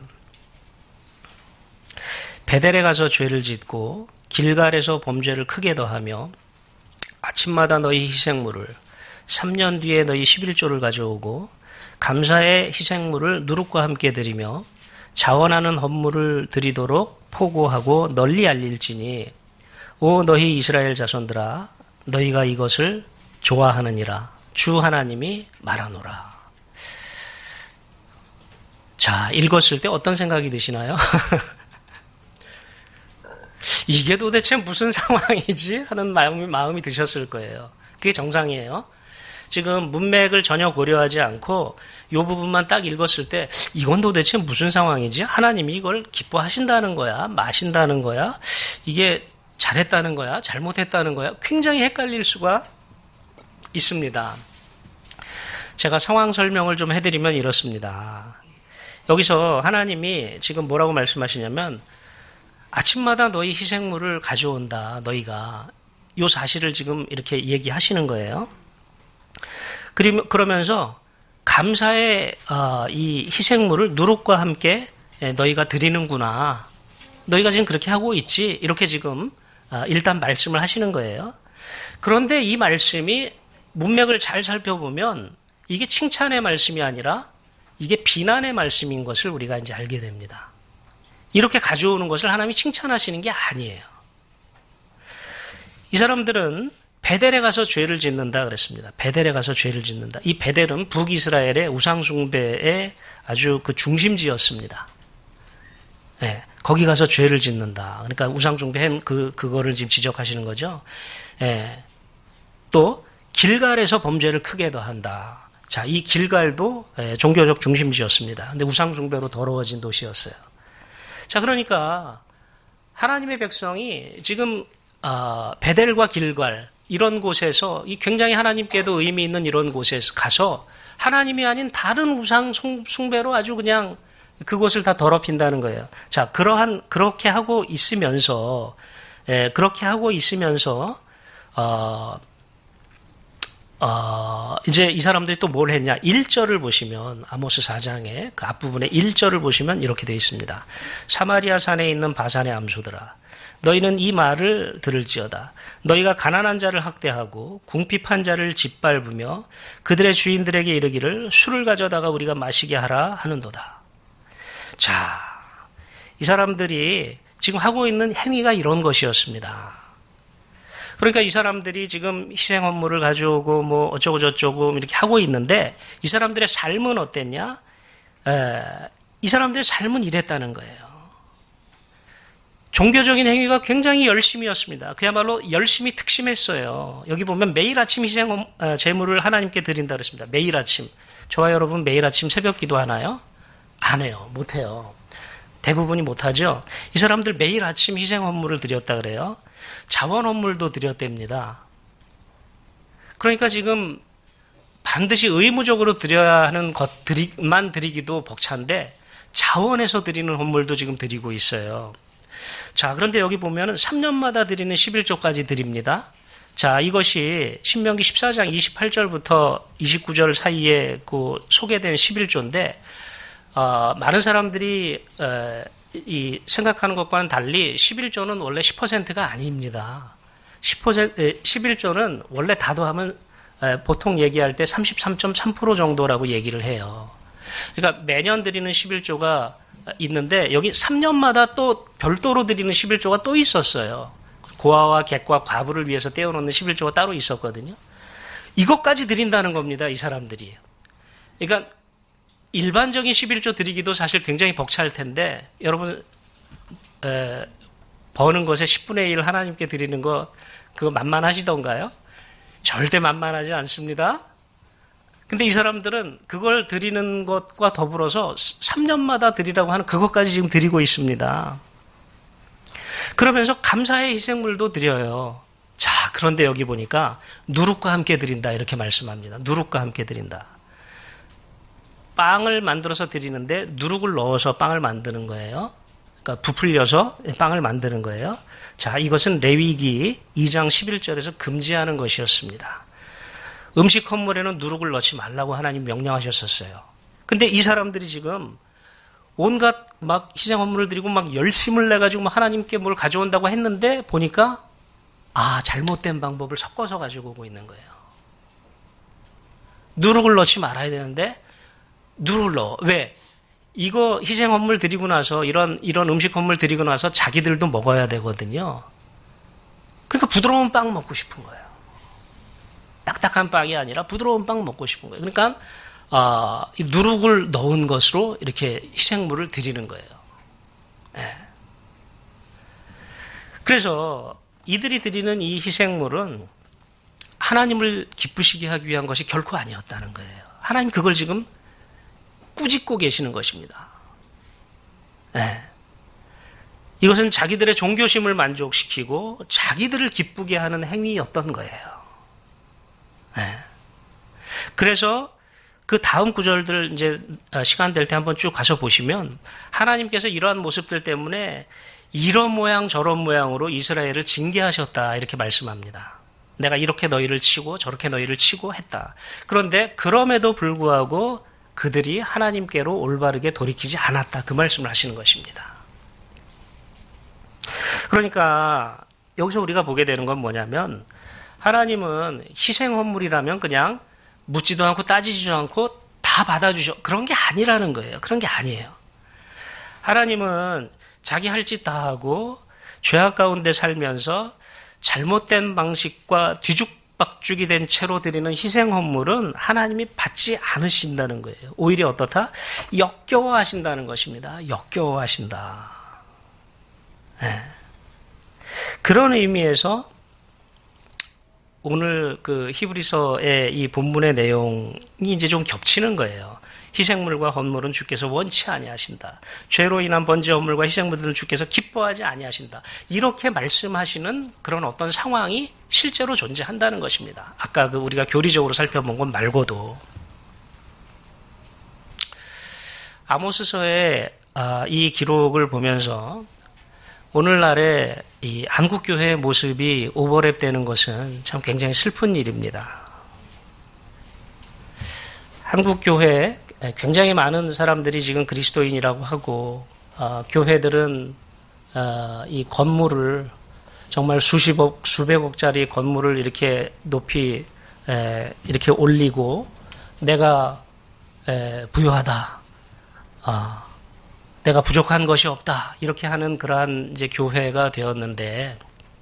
베델에 가서 죄를 짓고 길갈에서 범죄를 크게 더하며 아침마다 너희 희생물을 3년 뒤에 너희 11조를 가져오고 감사의 희생물을 누룩과 함께 드리며 자원하는 헌물을 드리도록 포고하고 널리 알릴지니 오 너희 이스라엘 자손들아 너희가 이것을 좋아하느니라 주 하나님이 말하노라. 자, 읽었을 때 어떤 생각이 드시나요? 이게 도대체 무슨 상황이지? 하는 마음이 드셨을 거예요. 그게 정상이에요. 지금 문맥을 전혀 고려하지 않고 이 부분만 딱 읽었을 때 이건 도대체 무슨 상황이지? 하나님이 이걸 기뻐하신다는 거야? 마신다는 거야? 이게 잘했다는 거야? 잘못했다는 거야? 굉장히 헷갈릴 수가 있습니다. 제가 상황 설명을 좀 해드리면 이렇습니다. 여기서 하나님이 지금 뭐라고 말씀하시냐면 아침마다 너희 희생물을 가져온다. 너희가 이 사실을 지금 이렇게 얘기하시는 거예요. 그러면서 감사의 이 희생물을 누룩과 함께 너희가 드리는구나. 너희가 지금 그렇게 하고 있지. 이렇게 지금 일단 말씀을 하시는 거예요. 그런데 이 말씀이 문맥을 잘 살펴보면 이게 칭찬의 말씀이 아니라 이게 비난의 말씀인 것을 우리가 이제 알게 됩니다. 이렇게 가져오는 것을 하나님이 칭찬하시는 게 아니에요. 이 사람들은 베델에 가서 죄를 짓는다 그랬습니다. 베델에 가서 죄를 짓는다. 이 베델은 북이스라엘의 우상숭배의 아주 그 중심지였습니다. 네, 거기 가서 죄를 짓는다. 그러니까 우상숭배 그거를 지금 지적하시는 거죠. 네, 또 길갈에서 범죄를 크게 더한다. 자, 이 길갈도 종교적 중심지였습니다. 근데 우상숭배로 더러워진 도시였어요. 자, 그러니까 하나님의 백성이 지금 베델과 길갈 이런 곳에서 이 굉장히 하나님께도 의미 있는 이런 곳에서 가서 하나님이 아닌 다른 우상 숭배로 아주 그냥 그곳을 다 더럽힌다는 거예요. 자, 그렇게 하고 있으면서 이제 이 사람들이 또 뭘 했냐? 1절을 보시면, 아모스 4장의 그 앞부분에 1절을 보시면 이렇게 되어 있습니다. 사마리아 산에 있는 바산의 암소들아, 너희는 이 말을 들을지어다. 너희가 가난한 자를 학대하고 궁핍한 자를 짓밟으며 그들의 주인들에게 이르기를 술을 가져다가 우리가 마시게 하라 하는도다. 자, 이 사람들이 지금 하고 있는 행위가 이런 것이었습니다. 그러니까 이 사람들이 지금 희생 헌물을 가져오고 뭐 어쩌고 저쩌고 이렇게 하고 있는데 이 사람들의 삶은 어땠냐? 이 사람들의 삶은 이랬다는 거예요. 종교적인 행위가 굉장히 열심이었습니다. 그야말로 열심히 특심했어요. 여기 보면 매일 아침 희생 제물을 하나님께 드린다 그랬습니다. 매일 아침. 저와 여러분 매일 아침 새벽 기도 하나요? 안 해요. 못 해요. 대부분이 못 하죠. 이 사람들 매일 아침 희생 헌물을 드렸다 그래요. 자원 헌물도 드렸답니다. 그러니까 지금 반드시 의무적으로 드려야 하는 것들만 드리기도 벅찬데 자원해서 드리는 헌물도 지금 드리고 있어요. 자, 그런데 여기 보면은 3년마다 드리는 11조까지 드립니다. 자, 이것이 신명기 14장 28절부터 29절 사이에 그 소개된 11조인데, 많은 사람들이, 생각하는 것과는 달리 11조는 원래 10%가 아닙니다. 11조는 원래 다도하면 보통 얘기할 때 33.3% 정도라고 얘기를 해요. 그러니까 매년 드리는 11조가 있는데 여기 3년마다 또 별도로 드리는 11조가 또 있었어요. 고아와 객과 과부를 위해서 떼어놓는 11조가 따로 있었거든요. 이것까지 드린다는 겁니다, 이 사람들이. 그러니까 일반적인 11조 드리기도 사실 굉장히 벅찰 텐데 여러분 버는 것에 10분의 1 하나님께 드리는 거 그거 만만하시던가요? 절대 만만하지 않습니다. 근데 이 사람들은 그걸 드리는 것과 더불어서 3년마다 드리라고 하는 그것까지 지금 드리고 있습니다. 그러면서 감사의 희생물도 드려요. 자, 그런데 여기 보니까 누룩과 함께 드린다 이렇게 말씀합니다. 누룩과 함께 드린다. 빵을 만들어서 드리는데 누룩을 넣어서 빵을 만드는 거예요. 그러니까 부풀려서 빵을 만드는 거예요. 자, 이것은 레위기 2장 11절에서 금지하는 것이었습니다. 음식 헌물에는 누룩을 넣지 말라고 하나님 명령하셨었어요. 근데 이 사람들이 지금 온갖 막 희생 헌물을 드리고 막 열심을 내가지고 막 하나님께 뭘 가져온다고 했는데 보니까 잘못된 방법을 섞어서 가지고 오고 있는 거예요. 누룩을 넣지 말아야 되는데 누룩을 넣어. 왜? 이거 희생 헌물 드리고 나서 이런 음식 헌물 드리고 나서 자기들도 먹어야 되거든요. 그러니까 부드러운 빵 먹고 싶은 거예요. 딱딱한 빵이 아니라 부드러운 빵 먹고 싶은 거예요. 그러니까 이 누룩을 넣은 것으로 이렇게 희생물을 드리는 거예요. 네. 그래서 이들이 드리는 이 희생물은 하나님을 기쁘시게 하기 위한 것이 결코 아니었다는 거예요. 하나님 그걸 지금 꾸짖고 계시는 것입니다. 네. 이것은 자기들의 종교심을 만족시키고 자기들을 기쁘게 하는 행위였던 거예요. 네. 그래서 그 다음 구절들 이제 시간 될 때 한번 쭉 가서 보시면 하나님께서 이러한 모습들 때문에 이런 모양 저런 모양으로 이스라엘을 징계하셨다 이렇게 말씀합니다. 내가 이렇게 너희를 치고 저렇게 너희를 치고 했다. 그런데 그럼에도 불구하고 그들이 하나님께로 올바르게 돌이키지 않았다. 그 말씀을 하시는 것입니다. 그러니까 여기서 우리가 보게 되는 건 뭐냐면 하나님은 희생 헌물이라면 그냥 묻지도 않고 따지지도 않고 다 받아주셔. 그런 게 아니라는 거예요. 그런 게 아니에요. 하나님은 자기 할 짓 다 하고 죄악 가운데 살면서 잘못된 방식과 뒤죽박죽이 된 채로 드리는 희생 헌물은 하나님이 받지 않으신다는 거예요. 오히려 어떻다? 역겨워하신다는 것입니다. 역겨워하신다. 네. 그런 의미에서 오늘 그 히브리서의 이 본문의 내용이 이제 좀 겹치는 거예요. 희생물과 헌물은 주께서 원치 아니하신다. 죄로 인한 번제 헌물과 희생물들은 주께서 기뻐하지 아니하신다. 이렇게 말씀하시는 그런 어떤 상황이 실제로 존재한다는 것입니다. 아까 그 우리가 교리적으로 살펴본 것 말고도 아모스서의 이 기록을 보면서 오늘날의 이 한국교회의 모습이 오버랩되는 것은 참 굉장히 슬픈 일입니다. 한국교회 굉장히 많은 사람들이 지금 그리스도인이라고 하고 교회들은 이 건물을 정말 수십억, 수백억짜리 건물을 이렇게 높이 이렇게 올리고 내가 부유하다. 내가 부족한 것이 없다. 이렇게 하는 그러한 이제 교회가 되었는데,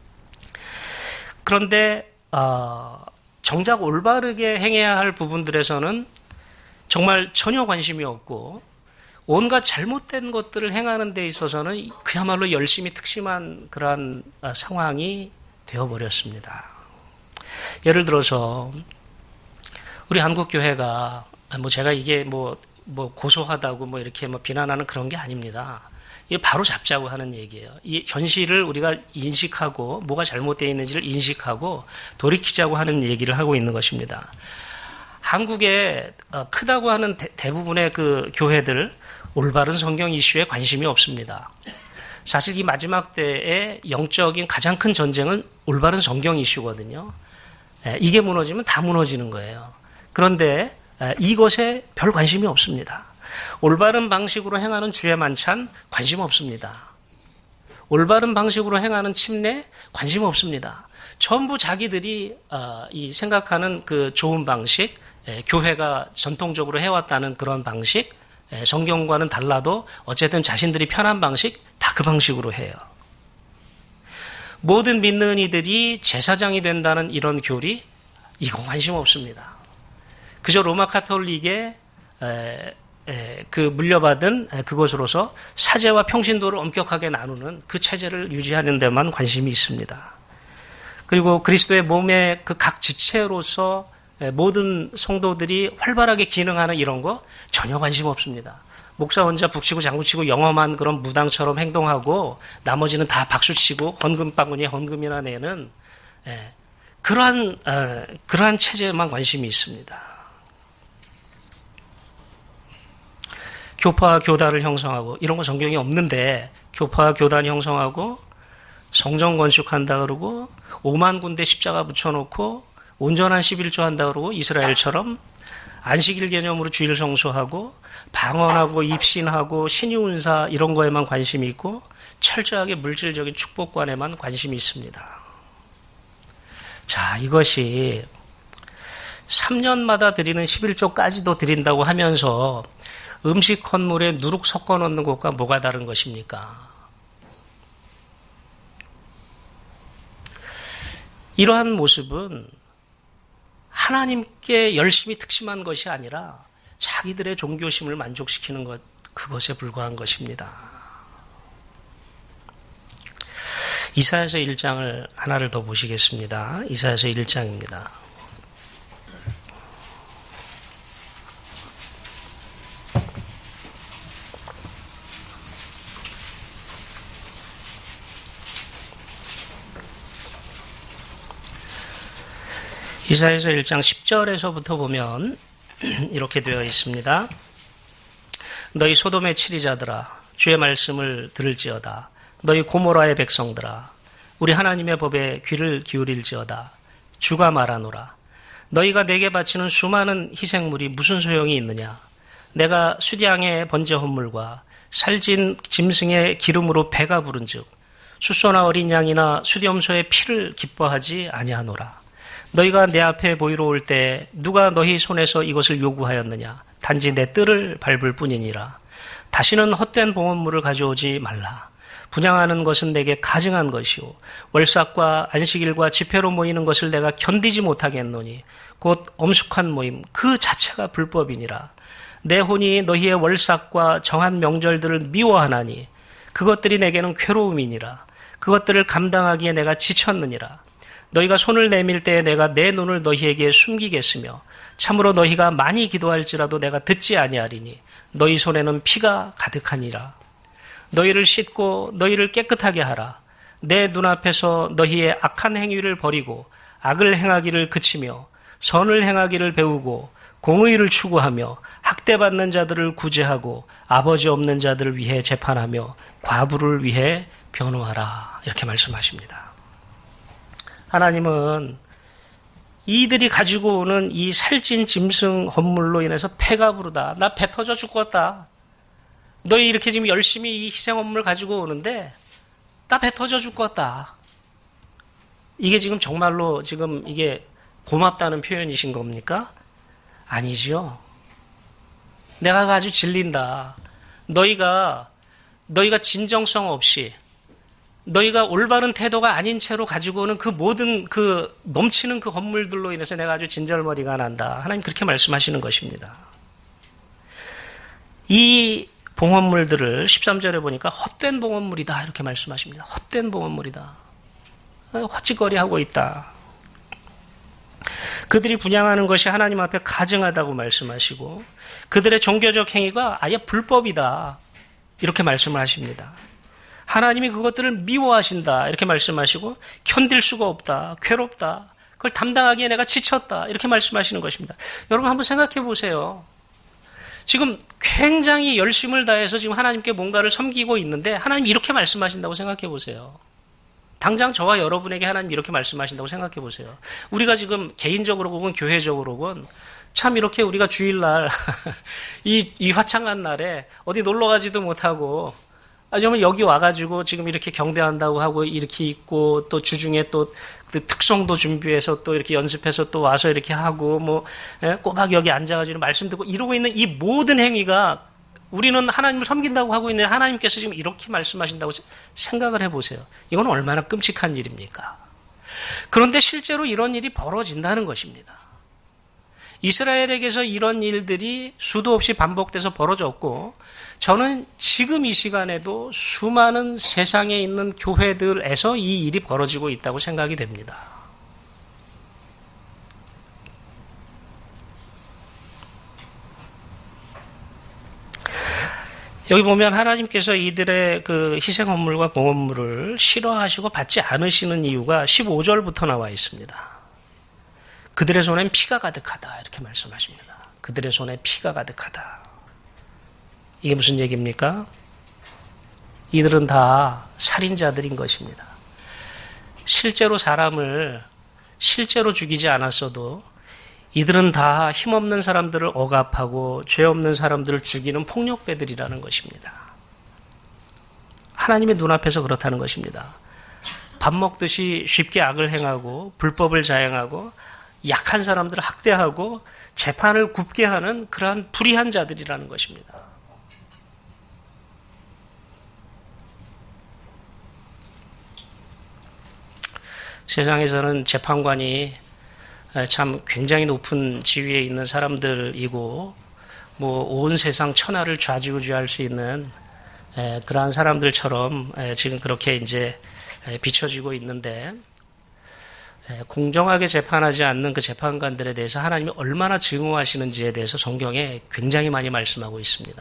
그런데, 정작 올바르게 행해야 할 부분들에서는 정말 전혀 관심이 없고, 온갖 잘못된 것들을 행하는 데 있어서는 그야말로 열심히 특심한 그러한 상황이 되어버렸습니다. 예를 들어서, 우리 한국교회가, 제가 이게 고소하다고 이렇게 비난하는 그런 게 아닙니다. 이게 바로 잡자고 하는 얘기예요. 이 현실을 우리가 인식하고 뭐가 잘못되어 있는지를 인식하고 돌이키자고 하는 얘기를 하고 있는 것입니다. 한국에 크다고 하는 대부분의 그 교회들 올바른 성경 이슈에 관심이 없습니다. 사실 이 마지막 때의 영적인 가장 큰 전쟁은 올바른 성경 이슈거든요. 이게 무너지면 다 무너지는 거예요. 그런데 이것에 별 관심이 없습니다. 올바른 방식으로 행하는 주의 만찬 관심 없습니다. 올바른 방식으로 행하는 침례 관심 없습니다. 전부 자기들이 이 생각하는 그 좋은 방식, 교회가 전통적으로 해왔다는 그런 방식, 성경과는 달라도 어쨌든 자신들이 편한 방식, 다 그 방식으로 해요. 모든 믿는 이들이 제사장이 된다는 이런 교리, 이거 관심 없습니다. 그저 로마 카톨릭의 그 물려받은 그것으로서 사제와 평신도를 엄격하게 나누는 그 체제를 유지하는 데만 관심이 있습니다. 그리고 그리스도의 몸의 그 각 지체로서 모든 성도들이 활발하게 기능하는 이런 거 전혀 관심 없습니다. 목사 혼자 북치고 장구치고 영험한 그런 무당처럼 행동하고 나머지는 다 박수치고 헌금바구니에 헌금이나 내는 그러한 체제에만 관심이 있습니다. 교파와 교단을 형성하고 이런 거 성경이 없는데 교파와 교단 형성하고 성전 건축한다 그러고 5만 군데 십자가 붙여놓고 온전한 11조 한다 그러고 이스라엘처럼 안식일 개념으로 주일 성수하고 방언하고 입신하고 신유운사 이런 거에만 관심이 있고 철저하게 물질적인 축복관에만 관심이 있습니다. 자, 이것이 3년마다 드리는 11조까지도 드린다고 하면서 음식 헌물에 누룩 섞어 넣는 것과 뭐가 다른 것입니까? 이러한 모습은 하나님께 열심히 특심한 것이 아니라 자기들의 종교심을 만족시키는 것, 그것에 불과한 것입니다. 이사야서 1장을 하나를 더 보시겠습니다. 이사야서 1장입니다. 이사야서 1장 10절에서부터 보면 이렇게 되어 있습니다. 너희 소돔의 치리자들아 주의 말씀을 들을지어다. 너희 고모라의 백성들아 우리 하나님의 법에 귀를 기울일지어다. 주가 말하노라. 너희가 내게 바치는 수많은 희생물이 무슨 소용이 있느냐. 내가 수량의 번제 헌물과 살진 짐승의 기름으로 배가 부른즉 숫소나 어린 양이나 수렴소의 피를 기뻐하지 아니하노라. 너희가 내 앞에 보이러 올 때 누가 너희 손에서 이것을 요구하였느냐. 단지 내 뜰을 밟을 뿐이니라. 다시는 헛된 봉헌물을 가져오지 말라. 분양하는 것은 내게 가증한 것이요 월삭과 안식일과 집회로 모이는 것을 내가 견디지 못하겠노니 곧 엄숙한 모임 그 자체가 불법이니라. 내 혼이 너희의 월삭과 정한 명절들을 미워하나니 그것들이 내게는 괴로움이니라. 그것들을 감당하기에 내가 지쳤느니라. 너희가 손을 내밀 때에 내가 내 눈을 너희에게 숨기겠으며 참으로 너희가 많이 기도할지라도 내가 듣지 아니하리니 너희 손에는 피가 가득하니라. 너희를 씻고 너희를 깨끗하게 하라. 내 눈앞에서 너희의 악한 행위를 버리고 악을 행하기를 그치며 선을 행하기를 배우고 공의를 추구하며 학대받는 자들을 구제하고 아버지 없는 자들을 위해 재판하며 과부를 위해 변호하라. 이렇게 말씀하십니다. 하나님은 이들이 가지고 오는 이 살찐 짐승 헌물로 인해서 배가 부르다. 나 배 터져 죽겠다. 너희 이렇게 지금 열심히 이 희생 헌물 가지고 오는데 나 배 터져 죽겠다. 이게 지금 정말로 지금 이게 고맙다는 표현이신 겁니까? 아니죠. 내가 아주 질린다. 너희가 진정성 없이 너희가 올바른 태도가 아닌 채로 가지고 오는 그 모든 그 넘치는 그 헌물들로 인해서 내가 아주 진절머리가 난다. 하나님 그렇게 말씀하시는 것입니다. 이 봉헌물들을 13절에 보니까 헛된 봉헌물이다 이렇게 말씀하십니다. 헛된 봉헌물이다. 헛짓거리하고 있다. 그들이 분양하는 것이 하나님 앞에 가증하다고 말씀하시고 그들의 종교적 행위가 아예 불법이다 이렇게 말씀을 하십니다. 하나님이 그것들을 미워하신다 이렇게 말씀하시고 견딜 수가 없다, 괴롭다, 그걸 담당하기에 내가 지쳤다. 이렇게 말씀하시는 것입니다. 여러분 한번 생각해 보세요. 지금 굉장히 열심을 다해서 지금 하나님께 뭔가를 섬기고 있는데 하나님 이렇게 말씀하신다고 생각해 보세요. 당장 저와 여러분에게 하나님 이렇게 말씀하신다고 생각해 보세요. 우리가 지금 개인적으로 혹은 교회적으로 혹은 참 이렇게 우리가 주일날 이 화창한 날에 어디 놀러 가지도 못하고 정말 여기 와가지고 지금 이렇게 경배한다고 하고 이렇게 있고 또 주중에 또 그 특송도 준비해서 또 이렇게 연습해서 또 와서 이렇게 하고 뭐 꼬박 여기 앉아가지고 말씀 듣고 이러고 있는 이 모든 행위가 우리는 하나님을 섬긴다고 하고 있는데 하나님께서 지금 이렇게 말씀하신다고 생각을 해보세요. 이건 얼마나 끔찍한 일입니까? 그런데 실제로 이런 일이 벌어진다는 것입니다. 이스라엘에게서 이런 일들이 수도 없이 반복돼서 벌어졌고 저는 지금 이 시간에도 수많은 세상에 있는 교회들에서 이 일이 벌어지고 있다고 생각이 됩니다. 여기 보면 하나님께서 이들의 그 희생 헌물과 봉헌물을 싫어하시고 받지 않으시는 이유가 15절부터 나와 있습니다. 그들의 손엔 피가 가득하다 이렇게 말씀하십니다. 그들의 손에 피가 가득하다. 이게 무슨 얘기입니까? 이들은 다 살인자들인 것입니다. 실제로 사람을 실제로 죽이지 않았어도 이들은 다 힘없는 사람들을 억압하고 죄 없는 사람들을 죽이는 폭력배들이라는 것입니다. 하나님의 눈앞에서 그렇다는 것입니다. 밥 먹듯이 쉽게 악을 행하고 불법을 자행하고 약한 사람들을 학대하고 재판을 굽게 하는 그러한 불의한 자들이라는 것입니다. 세상에서는 재판관이 참 굉장히 높은 지위에 있는 사람들이고 뭐 온 세상 천하를 좌지우지할 수 있는 그러한 사람들처럼 지금 그렇게 이제 비춰지고 있는데 공정하게 재판하지 않는 그 재판관들에 대해서 하나님이 얼마나 증오하시는지에 대해서 성경에 굉장히 많이 말씀하고 있습니다.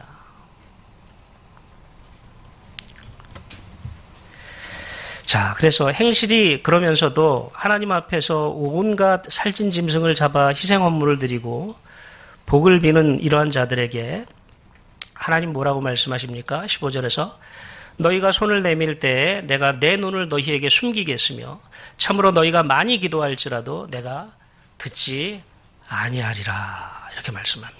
자, 그래서 행실이 그러면서도 하나님 앞에서 온갖 살찐 짐승을 잡아 희생 헌물을 드리고 복을 비는 이러한 자들에게 하나님 뭐라고 말씀하십니까? 15절에서 너희가 손을 내밀 때에 내가 내 눈을 너희에게 숨기겠으며 참으로 너희가 많이 기도할지라도 내가 듣지 아니하리라 이렇게 말씀합니다.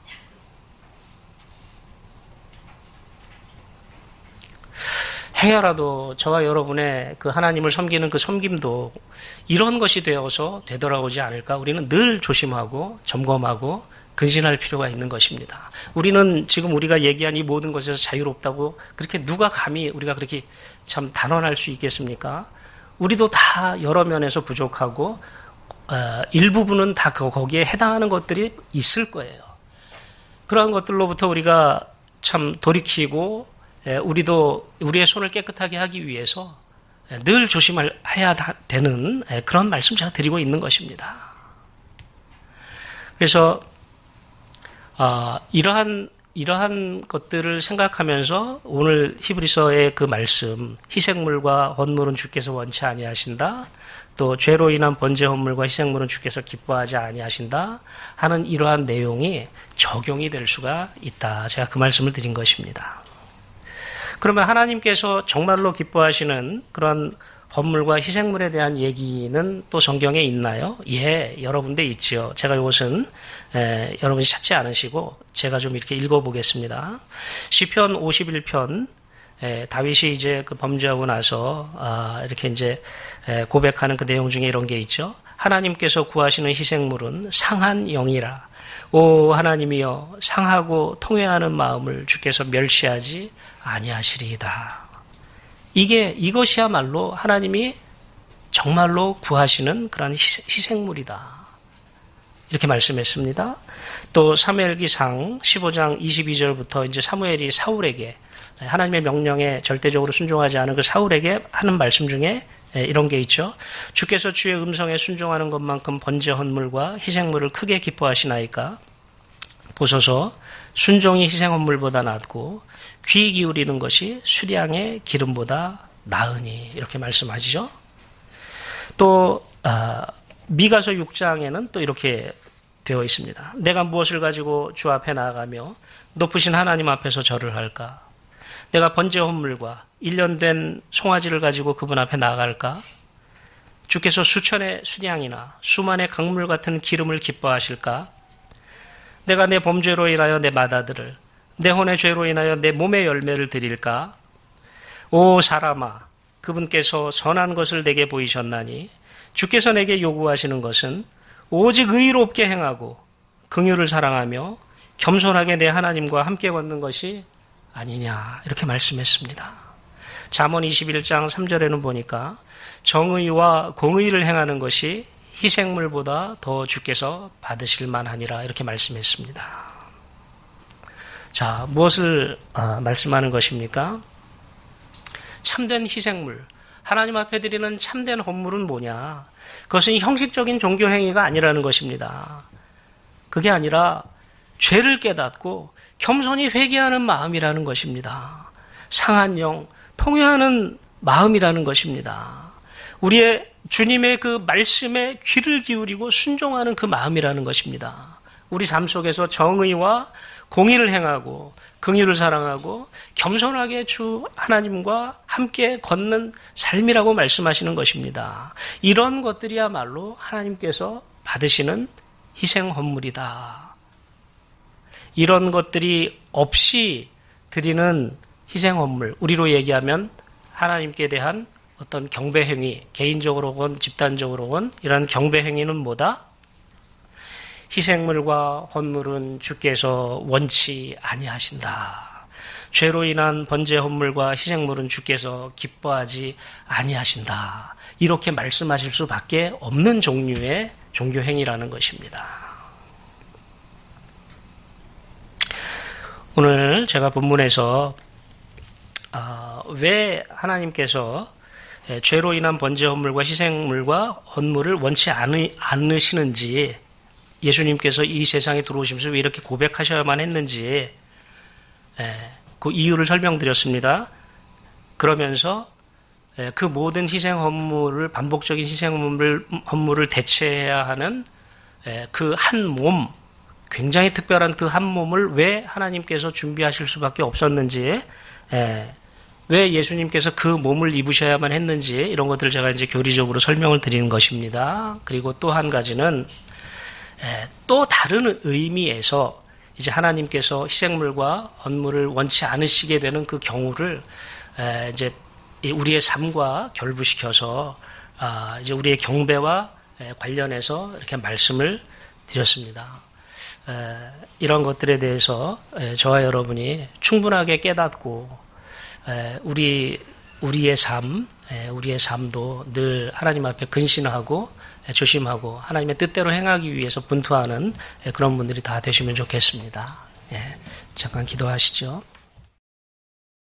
행여라도 저와 여러분의 그 하나님을 섬기는 그 섬김도 이런 것이 되어서 되돌아오지 않을까 우리는 늘 조심하고 점검하고 근신할 필요가 있는 것입니다. 우리는 지금 우리가 얘기한 이 모든 것에서 자유롭다고 그렇게 누가 감히 우리가 그렇게 참 단언할 수 있겠습니까? 우리도 다 여러 면에서 부족하고 일부분은 다 거기에 해당하는 것들이 있을 거예요. 그러한 것들로부터 우리가 참 돌이키고 우리도 우리의 손을 깨끗하게 하기 위해서 늘 조심해야 되는 그런 말씀 제가 드리고 있는 것입니다. 그래서 이러한 것들을 생각하면서 오늘 히브리서의 그 말씀 희생물과 헌물은 주께서 원치 아니하신다. 또 죄로 인한 번제 헌물과 희생물은 주께서 기뻐하지 아니하신다 하는 이러한 내용이 적용이 될 수가 있다. 제가 그 말씀을 드린 것입니다. 그러면 하나님께서 정말로 기뻐하시는 그런 헌물과 희생물에 대한 얘기는 또 성경에 있나요? 예, 여러 군데 있지요. 제가 이것은 여러분이 찾지 않으시고 제가 좀 이렇게 읽어보겠습니다. 시편 51편 다윗이 이제 그 범죄하고 나서 이렇게 이제 고백하는 그 내용 중에 이런 게 있죠. 하나님께서 구하시는 희생물은 상한 영이라. 오 하나님이여 상하고 통회하는 마음을 주께서 멸시하지 아니하시리이다. 이것이야말로 하나님이 정말로 구하시는 그런 희생물이다. 이렇게 말씀했습니다. 또 사무엘기상 15장 22절부터 이제 사무엘이 사울에게 하나님의 명령에 절대적으로 순종하지 않은 그 사울에게 하는 말씀 중에 이런 게 있죠. 주께서 주의 음성에 순종하는 것만큼 번제 헌물과 희생물을 크게 기뻐하시나이까? 보소서 순종이 희생 헌물보다 낫고 귀 기울이는 것이 수량의 기름보다 나으니 이렇게 말씀하시죠. 또 미가서 6장에는 또 이렇게 되어 있습니다. 내가 무엇을 가지고 주 앞에 나아가며 높으신 하나님 앞에서 절을 할까? 내가 번제 헌물과 1년 된 송아지를 가지고 그분 앞에 나아갈까? 주께서 수천의 순양이나 수만의 강물 같은 기름을 기뻐하실까? 내가 내 범죄로 인하여 내 맏아들을, 내 혼의 죄로 인하여 내 몸의 열매를 드릴까? 오 사람아, 그분께서 선한 것을 내게 보이셨나니 주께서 내게 요구하시는 것은 오직 의롭게 행하고 긍휼을 사랑하며 겸손하게 내 하나님과 함께 걷는 것이 아니냐, 이렇게 말씀했습니다. 잠언 21장 3절에는 보니까 정의와 공의를 행하는 것이 희생물보다 더 주께서 받으실 만하니라, 이렇게 말씀했습니다. 자, 무엇을 말씀하는 것입니까? 참된 희생물, 하나님 앞에 드리는 참된 헌물은 뭐냐? 그것은 형식적인 종교 행위가 아니라는 것입니다. 그게 아니라 죄를 깨닫고 겸손히 회개하는 마음이라는 것입니다. 상한 영, 통회하는 마음이라는 것입니다. 우리의 주님의 그 말씀에 귀를 기울이고 순종하는 그 마음이라는 것입니다. 우리 삶 속에서 정의와 공의를 행하고 긍휼을 사랑하고 겸손하게 주 하나님과 함께 걷는 삶이라고 말씀하시는 것입니다. 이런 것들이야말로 하나님께서 받으시는 희생 헌물이다. 이런 것들이 없이 드리는 희생 헌물, 우리로 얘기하면 하나님께 대한 어떤 경배 행위, 개인적으로건 집단적으로건 이런 경배 행위는 뭐다? 희생물과 헌물은 주께서 원치 아니하신다. 죄로 인한 번제 헌물과 희생물은 주께서 기뻐하지 아니하신다. 이렇게 말씀하실 수밖에 없는 종류의 종교 행위라는 것입니다. 오늘 제가 본문에서 왜 하나님께서 죄로 인한 번제 헌물과 희생물과 헌물을 원치 않으시는지, 예수님께서 이 세상에 들어오시면서 왜 이렇게 고백하셔야만 했는지 그 이유를 설명드렸습니다. 그러면서 그 모든 희생 헌물을, 반복적인 희생 헌물을 대체해야 하는 그 한 몸, 굉장히 특별한 그 한 몸을 왜 하나님께서 준비하실 수밖에 없었는지, 왜 예수님께서 그 몸을 입으셔야만 했는지, 이런 것들을 제가 이제 교리적으로 설명을 드리는 것입니다. 그리고 또 한 가지는 또 다른 의미에서 이제 하나님께서 희생물과 헌물을 원치 않으시게 되는 그 경우를 이제 우리의 삶과 결부시켜서 이제 우리의 경배와 관련해서 이렇게 말씀을 드렸습니다. 이런 것들에 대해서 저와 여러분이 충분하게 깨닫고 우리의 삶도 늘 하나님 앞에 근신하고 조심하고 하나님의 뜻대로 행하기 위해서 분투하는 그런 분들이 다 되시면 좋겠습니다. 잠깐 기도하시죠.